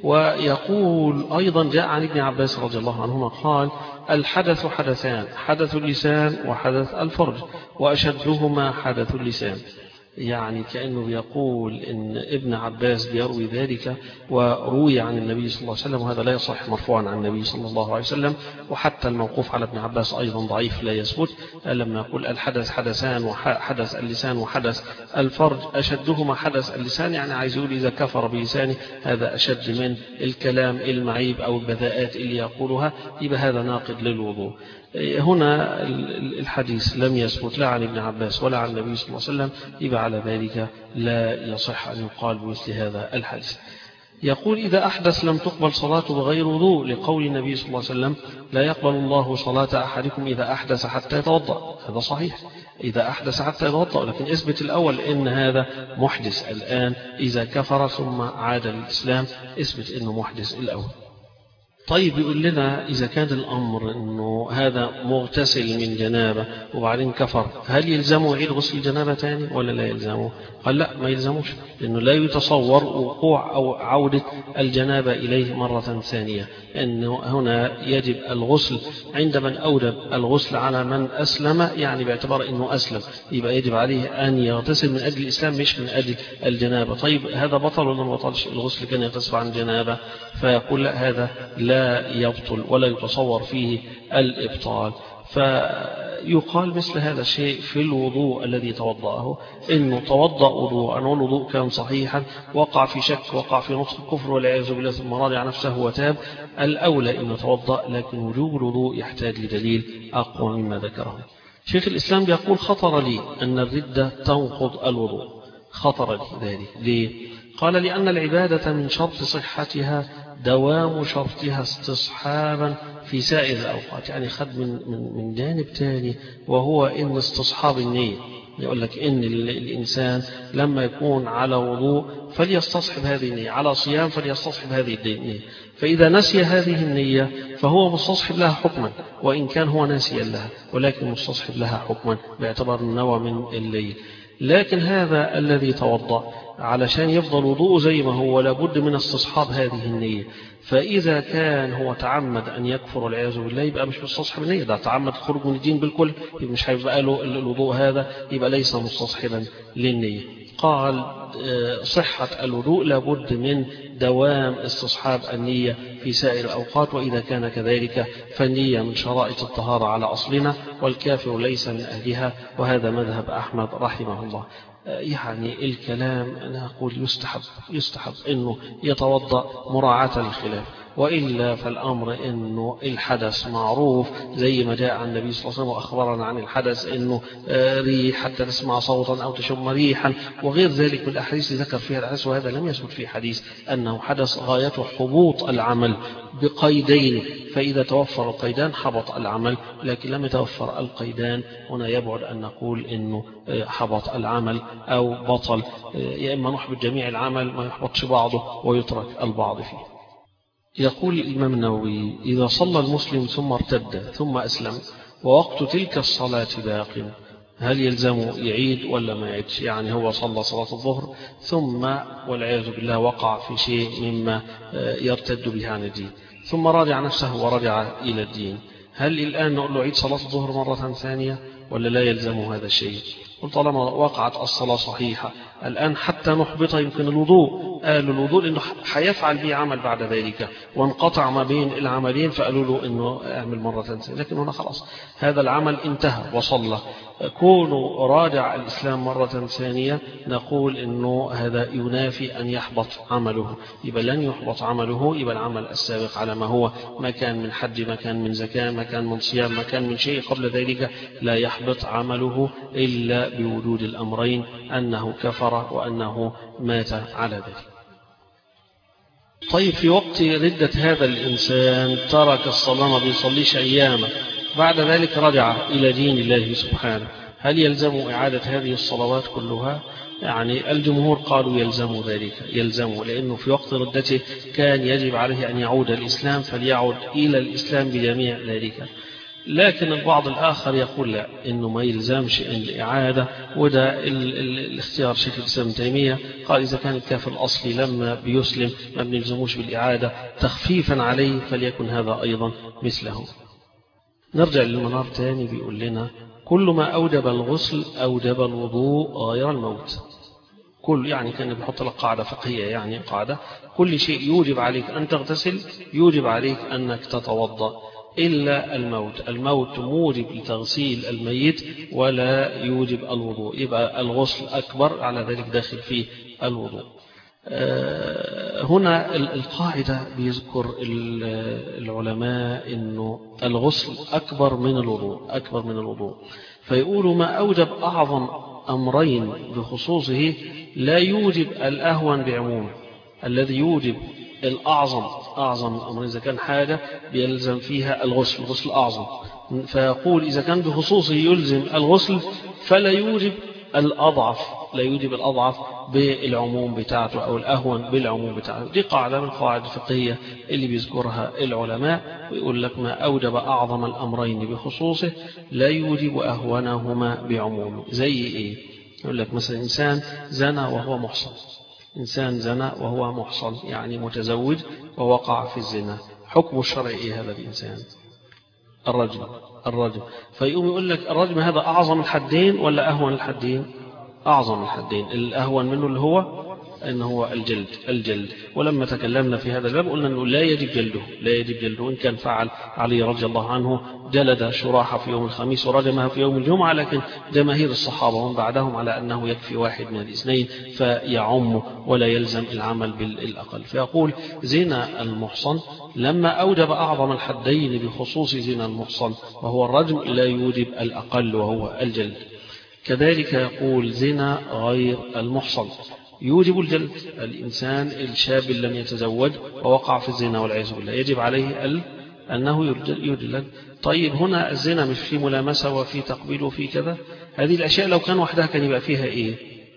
ويقول أيضا جاء عن ابن عباس رضي الله عنهما قال الحدث حدثان، حدث اللسان وحدث الفرج، وأشدهما حدث اللسان. يعني كأنه بيقول إن ابن عباس بيروي ذلك وروي عن النبي صلى الله عليه وسلم، وهذا لا يصح مرفوعا عن النبي صلى الله عليه وسلم. وحتى الموقوف على ابن عباس أيضا ضعيف لا يثبت. لما يقول الحدث حدثان وحدث اللسان وحدث الفرج، أشدهما حدث اللسان يعني عايز يقول إذا كفر بلسانه هذا أشد من الكلام المعيب أو البذاءات اللي يقولها، يبقى هذا ناقض للوضوء. هنا الحديث لم يثبت لا عن ابن عباس ولا عن النبي صلى الله عليه وسلم، يبقى على ذلك لا يصح أن يقال بمثل هذا الحديث. يقول إذا أحدث لم تقبل صلاته بغير وضوء، لقول النبي صلى الله عليه وسلم لا يقبل الله صلاة أحدكم إذا أحدث حتى يتوضأ. هذا صحيح، إذا أحدث حتى يتوضأ، لكن اثبت الأول إن هذا محدث الآن. إذا كفر ثم عاد للإسلام اثبت إنه محدث الأول. طيب يقول لنا إذا كان الأمر أنه هذا مغتسل من جنابة وبعدين كفر، هل يلزمه يعيد غسل الجنابة تاني ولا لا يلزمه؟ قال لا ما يلزموش، لأنه لا يتصور وقوع أو عودة الجنابة إليه مرة ثانية. أنه هنا يجب الغسل عند من أوجب الغسل على من أسلم، يعني باعتبار أنه أسلم يبقى يجب عليه أن يغتسل من أجل الإسلام مش من أجل الجنابة. طيب هذا بطل ولا ما بطلش؟ الغسل كان يغتسل عن جنابة، فيقول لا هذا لا يبطل ولا يتصور فيه الإبطال. فيقال مثل هذا الشيء في الوضوء الذي توضأه، إنه توضأ وضوءا والوضوء كان صحيحا، وقع في شك وقع في نطق الكفر والعياذ بالله ثم راجع نفسه وتاب، الأولى إنه توضأ، لكن وجوب الوضوء يحتاج لدليل أقوى مما ذكره. شيخ الإسلام بيقول خطر لي أن الردة تنقض الوضوء. خطر لي ذلك ليه؟ قال لأن العبادة من شرط صحتها دوام شرطها استصحابا في سائر الأوقات. يعني خد من, من, من جانب تاني، وهو إن استصحاب النية. يقول لك إن الإنسان لما يكون على وضوء فليستصحب هذه النية، على صيام فليستصحب هذه النية، فإذا نسي هذه النية فهو مستصحب لها حكما، وإن كان هو ناسيا لها ولكن مستصحب لها حكما باعتبار النوى من الليل. لكن هذا الذي توضأ علشان يفضل وضوءه زي ما هو لابد من استصحاب هذه النية، فإذا كان هو تعمد أن يكفر والعياذ بالله يبقى مش مستصحب النية، ده تعمد الخروج من الدين بالكل، يبقى مش هيبقى له الوضوء هذا، يبقى ليس مستصحبا للنية. قال صحة الوضوء لابد من دوام استصحاب النية في سائر الأوقات، وإذا كان كذلك فالنية من شرائط الطهارة على أصلنا، والكافر ليس من أهلها، وهذا مذهب أحمد رحمه الله. يعني الكلام أنا أقول يستحب يستحب أنه يتوضأ مراعاة للخلاف، وإلا فالأمر إنه الحدث معروف زي ما جاء عن النبي صلى الله عليه وسلم وأخبرنا عن الحدث إنه ريح حتى تسمع صوتا أو تشم ريحا وغير ذلك من الأحاديث ذكر فيها الحدث، وهذا لم يثبت في حديث أنه حدث غايته حبوط العمل بقيدين، فإذا توفر القيدان حبط العمل، لكن لم يتوفر القيدان هنا يبعد أن نقول إنه حبط العمل أو بطل، يا إما نحبط جميع العمل ما يحبطش بعضه ويترك البعض فيه. يقول الإمام النووي: إذا صلى المسلم ثم ارتد ثم أسلم ووقت تلك الصلاة باق، هل يلزم يعيد ولا ما يعيدش؟ يعني هو صلى صلاة الظهر ثم والعياذ بالله وقع في شيء مما يرتد به عن الدين ثم راجع نفسه ورجع إلى الدين، هل الآن نقول له عيد صلاة الظهر مرة ثانية ولا لا يلزم هذا الشيء؟ قلت طالما وقعت الصلاة صحيحة الآن حتى نحبط يمكن الوضوء، قالوا الوضوء إنه حيفعل به عمل بعد ذلك وانقطع ما بين العملين، فقالوا له إنه اعمل مرة ثانية، لكن هنا خلاص هذا العمل انتهى وصلى، كونه راجع الإسلام مرة ثانية نقول إنه هذا ينافي أن يحبط عمله، يبقى لن يحبط عمله، يبقى العمل السابق على ما هو، ما كان من حج، ما كان من زكاة، ما كان من صيام، ما كان من شيء قبل ذلك، لا يحبط عمله إلا بوجود الأمرين، أنه كفر وأنه مات على ذلك. طيب في وقت ردة هذا الإنسان ترك الصلاة ما بيصليش أياما، بعد ذلك رجع إلى دين الله سبحانه، هل يلزم إعادة هذه الصلوات كلها؟ يعني الجمهور قالوا يلزم ذلك، يلزم، لأنه في وقت ردته كان يجب عليه أن يعود الإسلام فليعود إلى الإسلام بجميع ذلك، لكن البعض الآخر يقول لا، إنه ما يلزمش الإعادة، وده الاختيار شيخ الإسلام ابن تيمية، قال إذا كان الكافر الأصلي لما بيسلم ما بنلزموش بالإعادة تخفيفا عليه فليكن هذا أيضا مثله. نرجع للمنار تاني، بيقول لنا: كل ما أوجب الغسل أوجب الوضوء غير الموت. كل يعني كان بيحط لك قاعدة فقهية، يعني قاعدة كل شيء يوجب عليك أن تغتسل يوجب عليك أنك تتوضأ إلا الموت، الموت موجب لتغسيل الميت ولا يوجب الوضوء، يبقى الغسل أكبر على ذلك داخل فيه الوضوء. هنا القاعدة بيذكر العلماء إنه الغسل أكبر من الوضوء، أكبر من الوضوء، فيقولوا ما أوجب أعظم أمرين بخصوصه لا يوجب الأهون بعمومه، الذي يوجب الأعظم أعظم الأمر إذا كان حاجة بيلزم فيها الغسل، الغسل أعظم، فيقول إذا كان بخصوصه يلزم الغسل فلا يوجب الأضعف، لا يوجب الأضعف بالعموم بتاعته أو الأهون بالعموم بتاعته. دي قاعدة من القواعد الفقهية اللي بيذكرها العلماء، ويقول لك ما أوجب أعظم الأمرين بخصوصه لا يوجب أهونهما بعمومه. زي إيه؟ يقول لك مثلا إنسان زنى وهو محصن، إنسان زنى وهو محصن يعني متزوج ووقع في الزنا، حكم الشرع إيه هذا الإنسان؟ الرجم، الرجم. فيقوم يقول لك الرجم هذا أعظم الحدين ولا أهون الحدين؟ أعظم الحدين، الأهون منه اللي هو أنه هو الجلد، الجلد. ولما تكلمنا في هذا الباب قلنا أنه لا يجب جلده، لا يجب جلده، إن كان فعل علي رضي الله عنه جلد شراحة في يوم الخميس ورجمها في يوم الجمعة، لكن جماهير الصحابة ومن بعدهم على أنه يكفي واحد من الاثنين فيعم ولا يلزم العمل بالأقل. فيقول زنا المحصن لما أوجب أعظم الحدين بخصوص زنا المحصن وهو الرجم لا يوجب الأقل وهو الجلد. كذلك يقول زنا غير المحصن يوجب الجلد، الإنسان الشاب لم يتزوج ووقع في الزنا والعياذ بالله يجب عليه ال أنه يجلد. طيب هنا الزنا مش في ملامسة وفي تقبيل وفي كذا، هذه الأشياء لو كان وحدها كان يبقى فيها إيه؟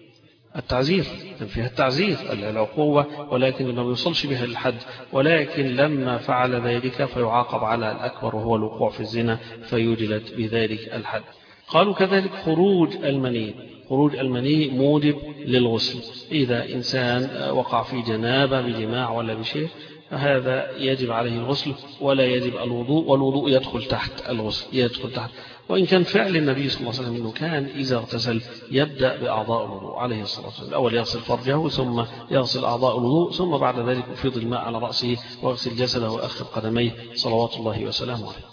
التعزير، كان فيها التعزير العقوبة، ولكن ما بيوصلش بها الحد، ولكن لما فعل ذلك فيعاقب على الأكبر وهو الوقوع في الزنا فيجلد بذلك الحد. قالوا كذلك خروج المني، خروج المني موجب للغسل، إذا إنسان وقع في جنابة بجماع ولا بشيء هذا يجب عليه الغسل ولا يجب الوضوء، والوضوء يدخل تحت الغسل، يدخل تحت. وإن كان فعل النبي صلى الله عليه وسلم أنه كان إذا اغتسل يبدأ بأعضاء الوضوء عليه الصلاة والسلام، الأول يغسل فرجه ثم يغسل أعضاء الوضوء ثم بعد ذلك يفيض الماء على رأسه ويغسل جسده وآخر قدميه صلوات الله وسلامه عليه.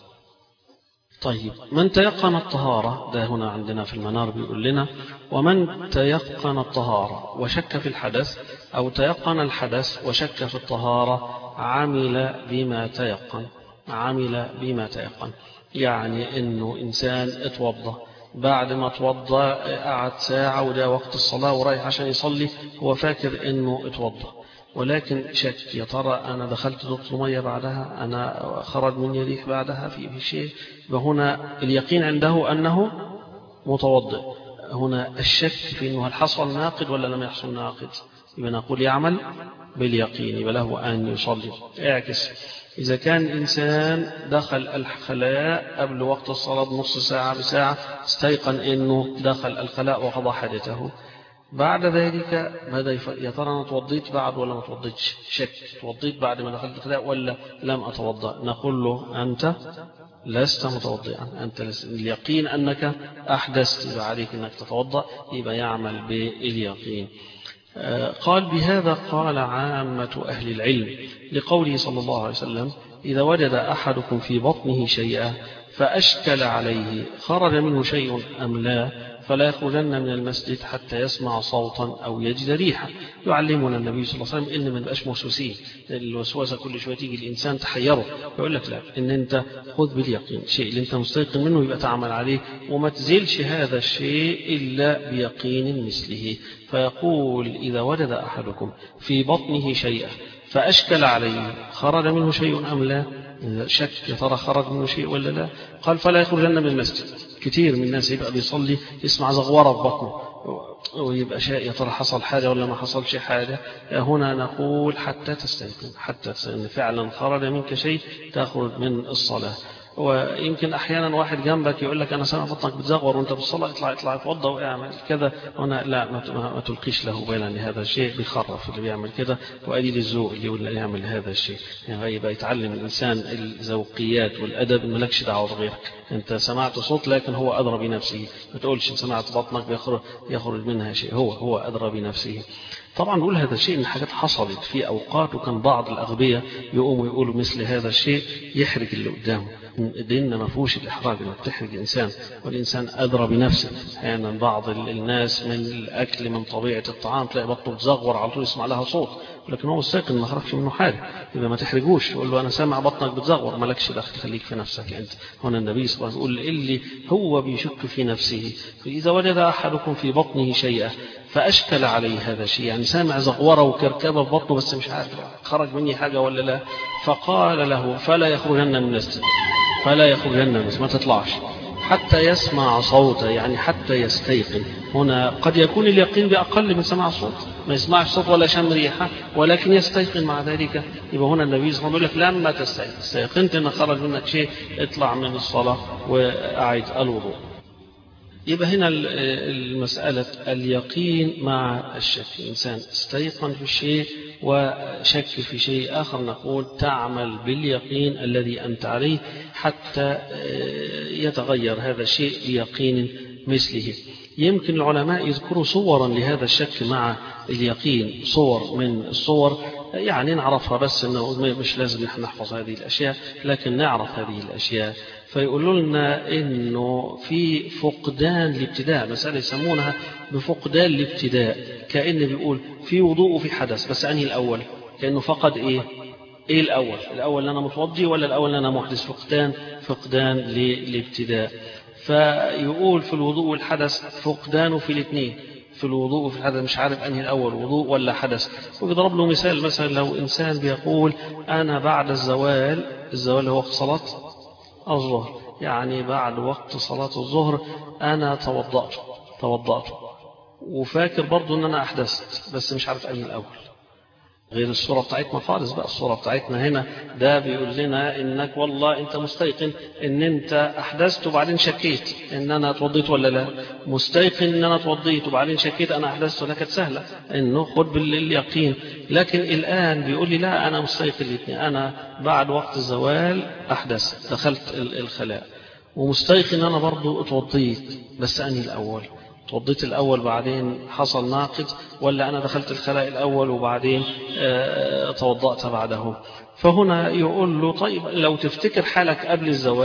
طيب من تيقن الطهارة، ده هنا عندنا في المنار بيقول لنا: ومن تيقن الطهارة وشك في الحدث أو تيقن الحدث وشك في الطهارة عمل بما تيقن. عمل بما تيقن يعني إنه إنسان اتوضى، بعد ما اتوضى قعد ساعة وده وقت الصلاة ورايح عشان يصلي، هو فاكر إنه اتوضى ولكن شك، يا ترى أنا دخلت دكت مية بعدها، أنا خرج مني ريح بعدها في في شيء. فهنا اليقين عنده أنه متوضئ. هنا الشك في أنه هل حصل ناقض ولا لم يحصل ناقض، يبقى نقول يعمل باليقين، يبقى له أن يصلي. اعكس، إذا كان إنسان دخل الخلاء قبل وقت الصلاة بنص ساعة بساعة، استيقن أنه دخل الخلاء وقضى حاجته، بعد ذلك بدأ يا ترى أنا توضيت بعد ولا ما توضيتش، شك، توضيت بعد ما دخلت الخلاء ولا لم أتوضأ، نقول له أنت لست متوضئا، أنت اليقين أنك أحدثت، يبقى عليك أنك تتوضأ، يبقى يعمل باليقين. قال بهذا قال عامة أهل العلم لقوله صلى الله عليه وسلم إذا وجد أحدكم في بطنه شيئا فأشكل عليه خرج منه شيء أم لا فلا يخرجن من المسجد حتى يسمع صوتا أو يجد ريحا. يعلمنا النبي صلى الله عليه وسلم إن ما نبقاش موسوسين، الوسوسة كل شوية تيجي الإنسان تحيره، يقول لك لا، إن أنت خذ باليقين، شيء اللي أنت مستيقن منه يبقى تعمل عليه، وما تزيلش هذا الشيء إلا بيقين مثله. فيقول إذا وجد أحدكم في بطنه شيئا فأشكل عليه خرج منه شيء أم لا، شك يا ترى خرج منه شيء ولا لا، قال فلا يخرجن من المسجد. كتير من الناس يبقى بيصلي يسمع زغورة في بطنه ويبقى شيء يا ترى حصل حاجة ولا ما حصلش حاجة. هنا نقول حتى تستيقن، حتى تستيقن فعلا خرج منك شيء تخرج من الصلاة. ويمكن أحيانا واحد جنبك يقول لك أنا سامع بطنك بتزغور وأنت بالصلاة، اطلع اطلع اتوضى واعمل كذا، هنا لا، ما تلقيش له بالا لهذا الشيء، بيخرف اللي بيعمل كده، وقليل الذوق اللي يقول يعمل هذا الشيء. يعني يبقى يتعلم الإنسان الذوقيات والأدب، مالكش دعوة بغيرك، أنت سمعت صوت لكن هو أدرى بنفسه، ما تقولش سمعت بطنك بيخرج يخرج منها شيء، هو هو أدرى بنفسه. طبعا نقول هذا الشيء من حاجات حصلت في أوقات، وكان بعض الأغبياء يقوموا يقولوا مثل هذا الشيء يحرج اللي قدامه. ديننا ما فيهوش الإحراج انك تحرج الإنسان، والإنسان أدرى بنفسه. أحيانا يعني بعض الناس من الأكل من طبيعة الطعام تلاقي بطنه تزغور على طول يسمع لها صوت، لكن هو مستيقن ما خرجش منه حاجة، يبقى ما تحرجوش، يقول له أنا سامع بطنك بتزغور، مالكش دخل، خليك في نفسك أنت. هنا النبي صلى الله عليه وسلم يقول اللي هو بيشك في نفسه، فإذا وجد أحدكم في بطنه شيئا فأشكل عليه هذا الشيء، يعني سامع زغورة وكركبة في بطنه بس مش عارف خرج مني حاجة ولا لا، فقال له فلا يخرجن من المسجد، فلا يخرجن، بس ما تطلعش حتى يسمع صوتا، يعني حتى يستيقن. هنا قد يكون اليقين بأقل من سماع الصوت، ما يسمعش صوت ولا شم ريحة ولكن يستيقن مع ذلك. يبقى هنا النبي صلى الله عليه وسلم يقول لك لما تستيقن، استيقنت ان خرج منك شيء، اطلع من الصلاة وأعد الوضوء. يبقى هنا المسألة اليقين مع الشك، الإنسان استيقن في شيء وشك في شيء آخر، نقول تعمل باليقين الذي أنت عليه حتى يتغير هذا الشيء بيقين مثله. يمكن العلماء يذكروا صورا لهذا الشك مع اليقين، صور من الصور يعني نعرفها، بس إنه مش لازم نحن نحفظ هذه الأشياء لكن نعرف هذه الأشياء. فيقولوا لنا إنه في فقدان الابتداء، مسألة يسمونها بفقدان الابتداء، كأن بيقول في وضوء وفي حدث، بس أنهي الأول؟ كأنه فقد إيه؟ إيه الأول؟ الأول أنا متوضي ولا الأول أنا محدث؟ فقدان فقدان للابتداء. فيقول في الوضوء والحدث فقدانه في الاثنين، في الوضوء وفي الحدث، مش عارف أنهي الأول، وضوء ولا حدث. ويضرب له مثال، مثلا لو إنسان بيقول أنا بعد الزوال، الزوال هو صلاة الظهر، يعني بعد وقت صلاة الظهر أنا توضأت توضأت وفاكر برضو أن أنا أحدثت، بس مش عارف أي الأول، غير الصورة بتاعتنا خالص بقى. الصورة بتاعتنا هنا ده بيقول لنا إنك والله أنت مستيقن إن أنت أحدثت وبعدين شكيت إن أنا توضيت ولا لا، مستيقن إن أنا توضيت وبعدين شكيت أنا أحدثت، ولا كانت سهلة إنه خد باليقين. لكن الآن بيقول لي لا، أنا مستيقن الاثنين، أنا بعد وقت الزوال أحدث دخلت الخلاء، ومستيقن أنا برضو توضيت، بس أنهي الأول؟ توضيت الأول بعدين حصل ناقض، ولا أنا دخلت الخلاء الأول وبعدين آه توضأت بعده؟ فهنا يقول له طيب لو تفتكر حالك قبل الزوال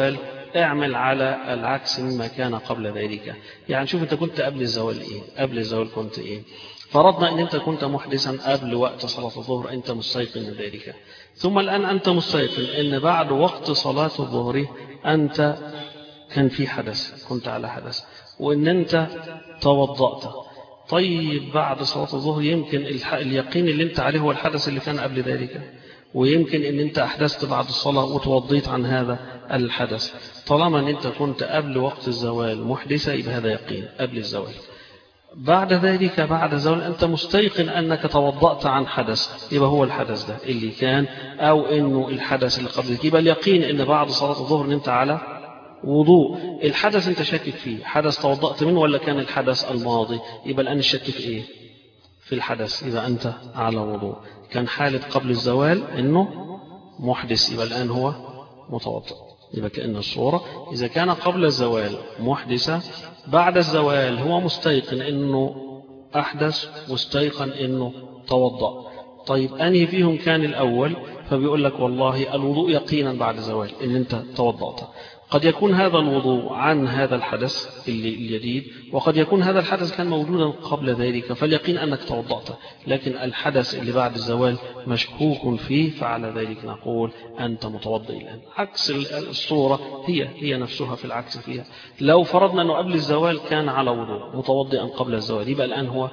اعمل على العكس مما كان قبل ذلك. يعني شوف أنت كنت قبل الزوال إيه؟ قبل الزوال كنت إيه؟ فرضنا أن أنت كنت محدثا قبل وقت صلاة الظهر، أنت مستيقن ذلك، ثم الآن أنت مستيقن أن بعد وقت صلاة الظهر أنت كان في حدث، كنت على حدث، وأن أنت توضأت. طيب بعد صلاة الظهر يمكن اليقين اللي أنت عليه هو الحدث اللي كان قبل ذلك، ويمكن أن أنت أحدثت بعد الصلاة وتوضيت عن هذا الحدث. طالما أن أنت كنت قبل وقت الزوال محدثة يبقى هذا يقين قبل الزوال. بعد ذلك بعد الزوال أنت مستيقن أنك توضأت عن حدث، يبقى هو الحدث ده اللي كان، أو أنه الحدث اللي قبل، يبقى اليقين أن بعد صلاة الظهر أن أنت على وضوء. الحدث أنت شاكك فيه، حدث توضأت منه ولا كان الحدث الماضي؟ يبقى الآن الشك في إيه؟ في الحدث. يبقى أنت على وضوء. كان حالة قبل الزوال أنه محدث، يبقى الآن هو متوضئ. يبقى كأن الصورة إذا كان قبل الزوال محدثة، بعد الزوال هو مستيقن أنه أحدث، مستيقن أنه توضأ. طيب أنهي فيهم كان الأول؟ فبيقول لك والله الوضوء يقينا بعد الزوال إن أنت توضأت. قد يكون هذا الوضوء عن هذا الحدث اللي الجديد، وقد يكون هذا الحدث كان موجودا قبل ذلك، فاليقين أنك توضأت، لكن الحدث اللي بعد الزوال مشكوك فيه، فعلى ذلك نقول أنت متوضئ الآن. عكس الصورة هي هي نفسها في العكس فيها. لو فرضنا أنه قبل الزوال كان على وضوء متوضئا قبل الزوال، يبقى الآن هو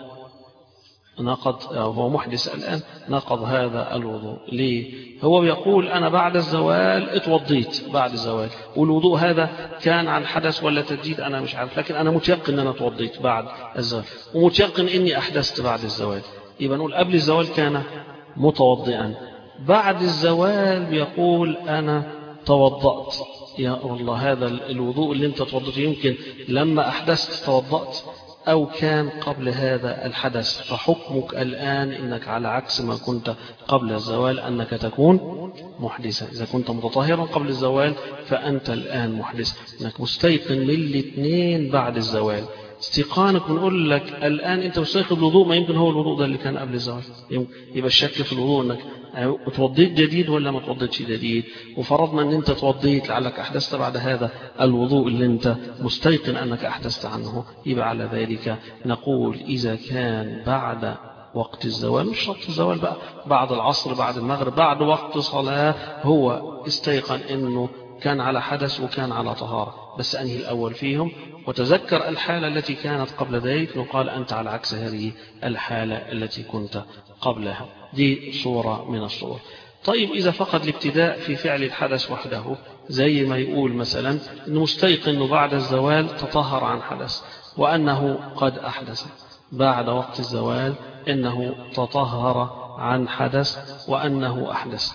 نقض، هو محدث الآن نقض هذا الوضوء. ليه؟ هو بيقول أنا بعد الزوال اتوضيت بعد الزوال، والوضوء هذا كان عن حدث ولا تجديد أنا مش عارف، لكن أنا متيقن أن أنا اتوضيت بعد الزوال، ومتيقن أني أحدثت بعد الزوال. يبقى نقول قبل الزوال كان متوضئا، بعد الزوال بيقول أنا توضأت. يا والله هذا الوضوء اللي أنت توضأت يمكن لما أحدثت توضأت، أو كان قبل هذا الحدث، فحكمك الآن إنك على عكس ما كنت قبل الزوال، أنك تكون محدثا. إذا كنت متطهرا قبل الزوال فأنت الآن محدث، أنك مستيقن من الاثنين بعد الزوال. استيقانك بنقول لك الآن أنت مستيقن بالوضوء، ما يمكن هو الوضوء ده اللي كان قبل الزوال، يبقى الشك في الوضوء أنك توضيت جديد ولا ما توضيتش جديد. وفرضنا أن أنت توضيت لعلك أحدثت بعد هذا الوضوء اللي أنت مستيقن أنك أحدثت عنه، يبقى على ذلك نقول إذا كان بعد وقت الزوال، مش شرط الزوال بقى، بعد العصر بعد المغرب بعد وقت صلاة، هو استيقن أنه كان على حدث وكان على طهارة، بس أنهي الأول فيهم وتذكر الحالة التي كانت قبل ذلك، نقال أنت على عكس هذه الحالة التي كنت قبلها. دي صورة من الصور. طيب إذا فقد الابتداء في فعل الحدث وحده، زي ما يقول مثلا أنه مستيقن أنه بعد الزوال تطهر عن حدث، وأنه قد أحدث بعد وقت الزوال، أنه تطهر عن حدث وأنه أحدث.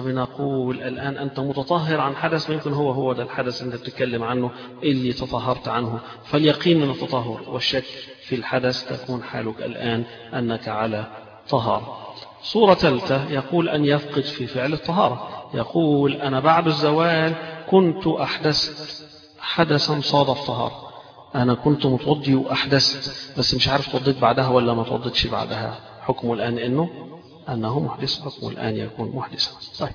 بنقول الآن أنت متطهر عن حدث، ممكن هو هو ده الحدث اللي بتتكلم عنه اللي تطهرت عنه، فاليقين من التطهر والشك في الحدث تكون حالك الآن أنك على طهارة. صورة ثالثة يقول أن يفقد في فعل الطهارة، يقول أنا بعد الزوال كنت أحدثت حدثا صادف طهارة، أنا كنت متوضي وأحدثت بس مش عارف توضيت بعدها ولا ما توضيتش بعدها، حكمه الآن إنه أنه محدث، حكمه الآن يكون محدثا. طيب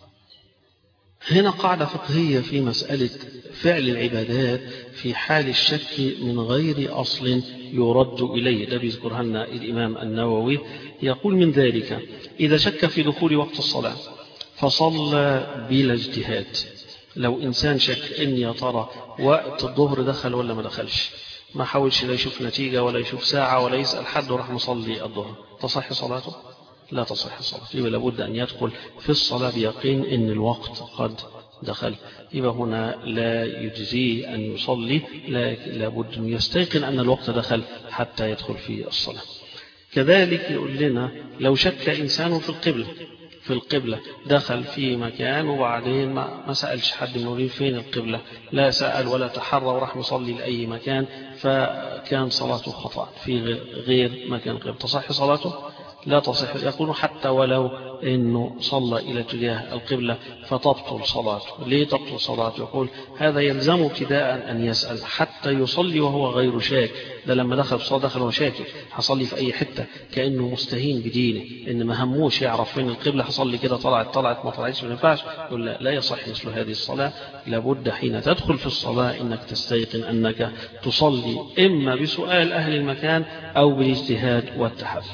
هنا قاعدة فقهية في مسألة فعل العبادات في حال الشك من غير أصل يرد إليه، ده بيذكرها لنا الإمام النووي. يقول من ذلك إذا شك في دخول وقت الصلاة فصلى بلا اجتهاد. لو إنسان شك إن يا ترى وقت الظهر دخل ولا ما دخلش، ما حاولش لا يشوف نتيجة ولا يشوف ساعة ولا يسأل حد وراح مصلي الظهر، تصح صلاته؟ لا تصح الصلاة. يبقى لابد أن يدخل في الصلاة بيقين إن الوقت قد دخل، يبقى هنا لا يجزيه أن يصلي، لابد أن يستيقن أن الوقت دخل حتى يدخل في الصلاة. كذلك يقول لنا لو شك إنسان في القبلة في القبلة دخل في مكان وبعدين ما, ما سألش حد منورين فين القبلة، لا سأل ولا تحرى وراح يصلي لأي مكان، فكان صلاته خطأ في غير مكان القبلة، تصح صلاته؟ لا تصح. يقول حتى ولو أنه صلى إلى اتجاه القبلة فتبطل صلاته. ليه تبطل صلاته؟ يقول هذا يلزم ابتداء أن يسأل حتى يصلي وهو غير شاك. ده لما دخل صلاة دخل وهو شاكك، هصلي في أي حتة كأنه مستهين بدينه، إن ما هموش يعرف فين القبلة، هصلي كده طلعت طلعت ما طلعتش ما ينفعش. يقول لا, لا يصح مثل هذه الصلاة. لابد حين تدخل في الصلاة إنك تستيقن أنك تصلي إما بسؤال أهل المكان أو بالاجتهاد والتحفظ.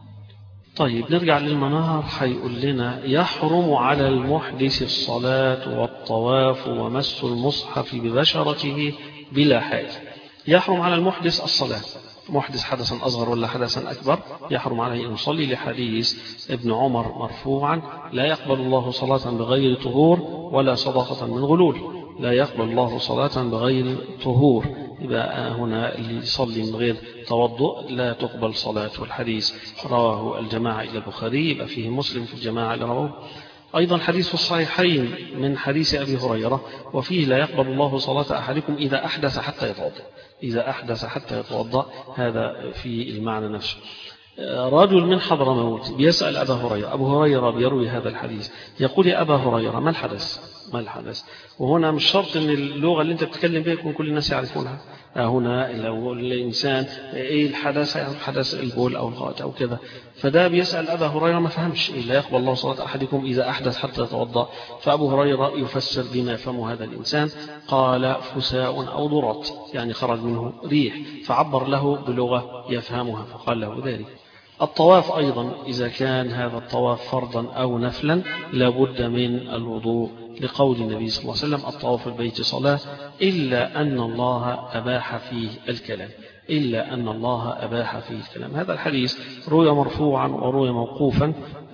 طيب نرجع للمنار. هيقول لنا يحرم على المحدث الصلاة والطواف ومس المصحف ببشرته بلا حائل. يحرم على المحدث الصلاة، محدث حدثا أصغر ولا حدثا أكبر، يحرم عليه أن يصلي لحديث ابن عمر مرفوعا لا يقبل الله صلاة بغير طهور ولا صدقة من غلول. لا يقبل الله صلاة بغير طهور، يبقى هنا اللي يصلي من غير توضؤ لا تقبل صلاته. الحديث رواه الجماعة إلى البخاري، يبقى فيه مسلم في الجماعة اللي رواه. أيضا حديث في الصحيحين من حديث أبي هريرة وفيه لا يقبل الله صلاة أحدكم إذا أحدث حتى يتوضأ. إذا أحدث حتى يتوضأ، هذا في المعنى نفسه. رجل من حضرموت بيسأل أبا هريرة، أبو هريرة بيروي هذا الحديث، يقول يا أبا هريرة ما الحدث؟ ما الحدث؟ وهنا مش شرط أن اللغة اللي أنت بتتكلم بها يكون كل الناس يعرفونها. هنا لو الإنسان إيه الحدث، يعني حدث البول أو الغائط أو كذا، فده بيسأل أبا هريرة ما فهمش إيه لا يقبل الله صلاة أحدكم إذا أحدث حتى يتوضأ. فأبو هريرة يفسر بما يفهمه هذا الإنسان، قال فساء أو ضرط، يعني خرج منه ريح، فعبر له بلغة يفهمها فقال له ذلك. الطواف أيضا إذا كان هذا الطواف فرضا أو نفلا لابد من الوضوء، لقول النبي صلى الله عليه وسلم الطواف البيت صلاة إلا أن الله أباح فيه الكلام. إلا أن الله أباح فيه الكلام. هذا الحديث روي مرفوعا وروي موقوفا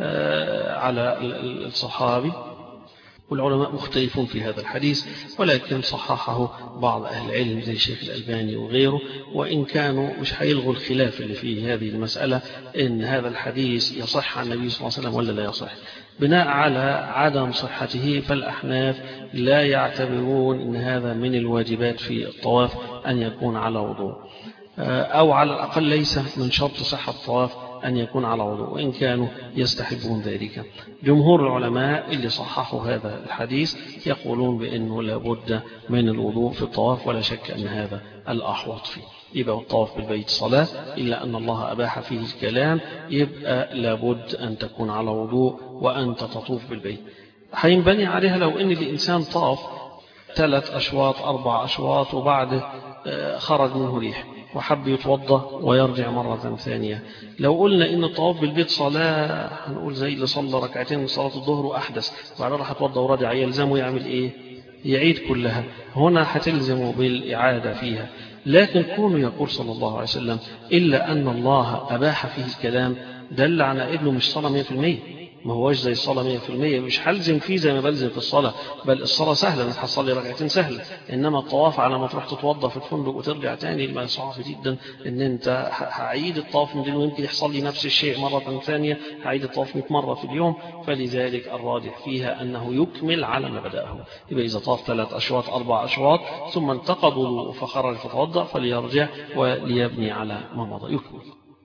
على الصحابي، والعلماء مختلفون في هذا الحديث، ولكن صححه بعض أهل العلم زي الشيخ الألباني وغيره، وإن كانوا مش هيلغوا الخلاف اللي فيه هذه المسألة إن هذا الحديث يصح عن النبي صلى الله عليه وسلم ولا لا يصح. بناء على عدم صحته فالأحناف لا يعتبرون أن هذا من الواجبات في الطواف أن يكون على وضوء، أو على الأقل ليس من شرط صحة الطواف أن يكون على وضوء، وإن كانوا يستحبون ذلك. جمهور العلماء اللي صححوا هذا الحديث يقولون بأنه لابد من الوضوء في الطواف، ولا شك أن هذا الأحوط فيه. يبقى الطواف بالبيت صلاة إلا أن الله أباح فيه الكلام، يبقى لابد أن تكون على وضوء وأنت تطوف بالبيت. هينبني عليها لو أن الإنسان طاف ثلاث أشواط أربع أشواط وبعد خرج منه ريح وحب يتوضأ ويرجع مرة ثانية، لو قلنا إن الطواف بالبيت صلاة هنقول زي اللي صلى ركعتين من صلاة الظهر وأحدث وبعدين راح يتوضأ ورجع، يلزمه يعمل إيه؟ يعيد كلها. هنا هتلزمه بالإعادة فيها. لكن كونه يقول صلى الله عليه وسلم إلا أن الله أباح فيه الكلام دل على إنه مش صلاة مئة في المئة، ما هوش زي الصلاة مئة في المئة، مش هلزم فيه زي ما بلزم في الصلاة، بل الصلاة سهلة انك هتصلي ركعتين سهلة. إنما الطواف على ما تروح تتوضى في الفندق وترجع تاني ما صعب جدا إن أنت هعيد الطواف من دين، ويمكن يحصل لي نفس الشيء مرة ثانية، هعيد الطواف مئة مرة في اليوم. فلذلك الراجح فيها أنه يكمل على ما بدأه. يبقى إذا طاف ثلاث أشواط أربع أشواط ثم انتقض وضوءه فخرج فتوضأ فليرجع وليبني على ما مضى يكمل.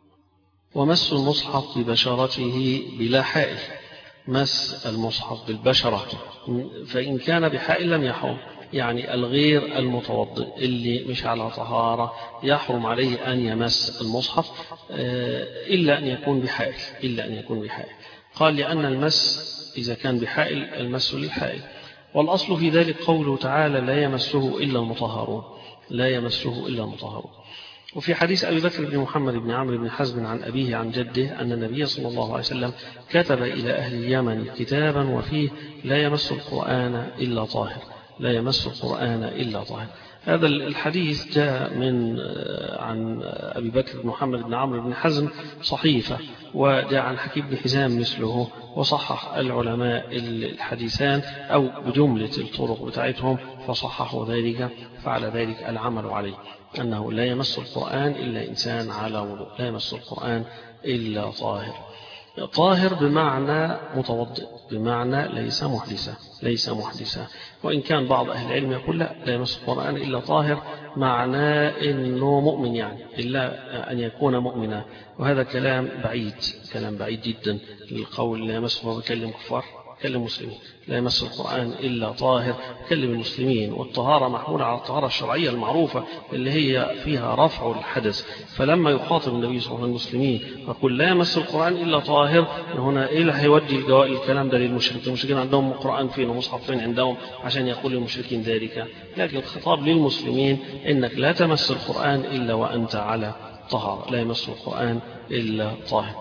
ومس المصحف ببشرته بلا حائل. مس المصحف بالبشرة فإن كان بحائل لم يحرم، يعني الغير المتوضئ اللي مش على طهارة يحرم عليه أن يمس المصحف إلا أن يكون بحائل. إلا أن يكون بحائل. قال لأن المس إذا كان بحائل المس للحائل، والأصل في ذلك قوله تعالى لا يمسه إلا المطهرون. لا يمسه إلا المطهرون. وفي حديث أبي بكر بن محمد بن عمرو بن حزم عن أبيه عن جده أن النبي صلى الله عليه وسلم كتب إلى أهل اليمن كتابا وفيه لا يمس القرآن إلا طاهر. لا يمس القرآن إلا طاهر. هذا الحديث جاء من عن أبي بكر بن محمد بن عمرو بن حزم صحيفة، وجاء عن حكيم بن حزام مثله، وصحح العلماء الحديثان أو بجملة الطرق بتاعتهم فصححوا ذلك، فعلى ذلك العمل عليه أنه لا يمس القرآن إلا إنسان على وضوء، لا يمس القرآن إلا طاهر. طاهر بمعنى متوضئ، بمعنى ليس محدثا، ليس محدثا. وإن كان بعض أهل العلم يقول لا لا يمس القرآن إلا طاهر، معناه إنه مؤمن، يعني إلا أن يكون مؤمنا. وهذا كلام بعيد، كلام بعيد جدا للقول لا يمسه بكلم كفار، كلم مسلمين. لا يمس القرآن إلا طاهر، كلم المسلمين. والطهارة محمولة على الطهارة الشرعية المعروفة اللي هي فيها رفع الحدث. فلما يخاطب النبي صلى الله عليه وسلم المسلمين ويقول لا يمس القرآن إلا طاهر، هنا إيه اللي هيودي الكلام ده للمشركين؟ المشركين عندهم القرآن فين ومصحف فين عندهم عشان يقول للمشركين ذلك؟ لكن الخطاب للمسلمين إنك لا تمس القرآن إلا وأنت على طهارة، لا يمس القرآن إلا طاهر.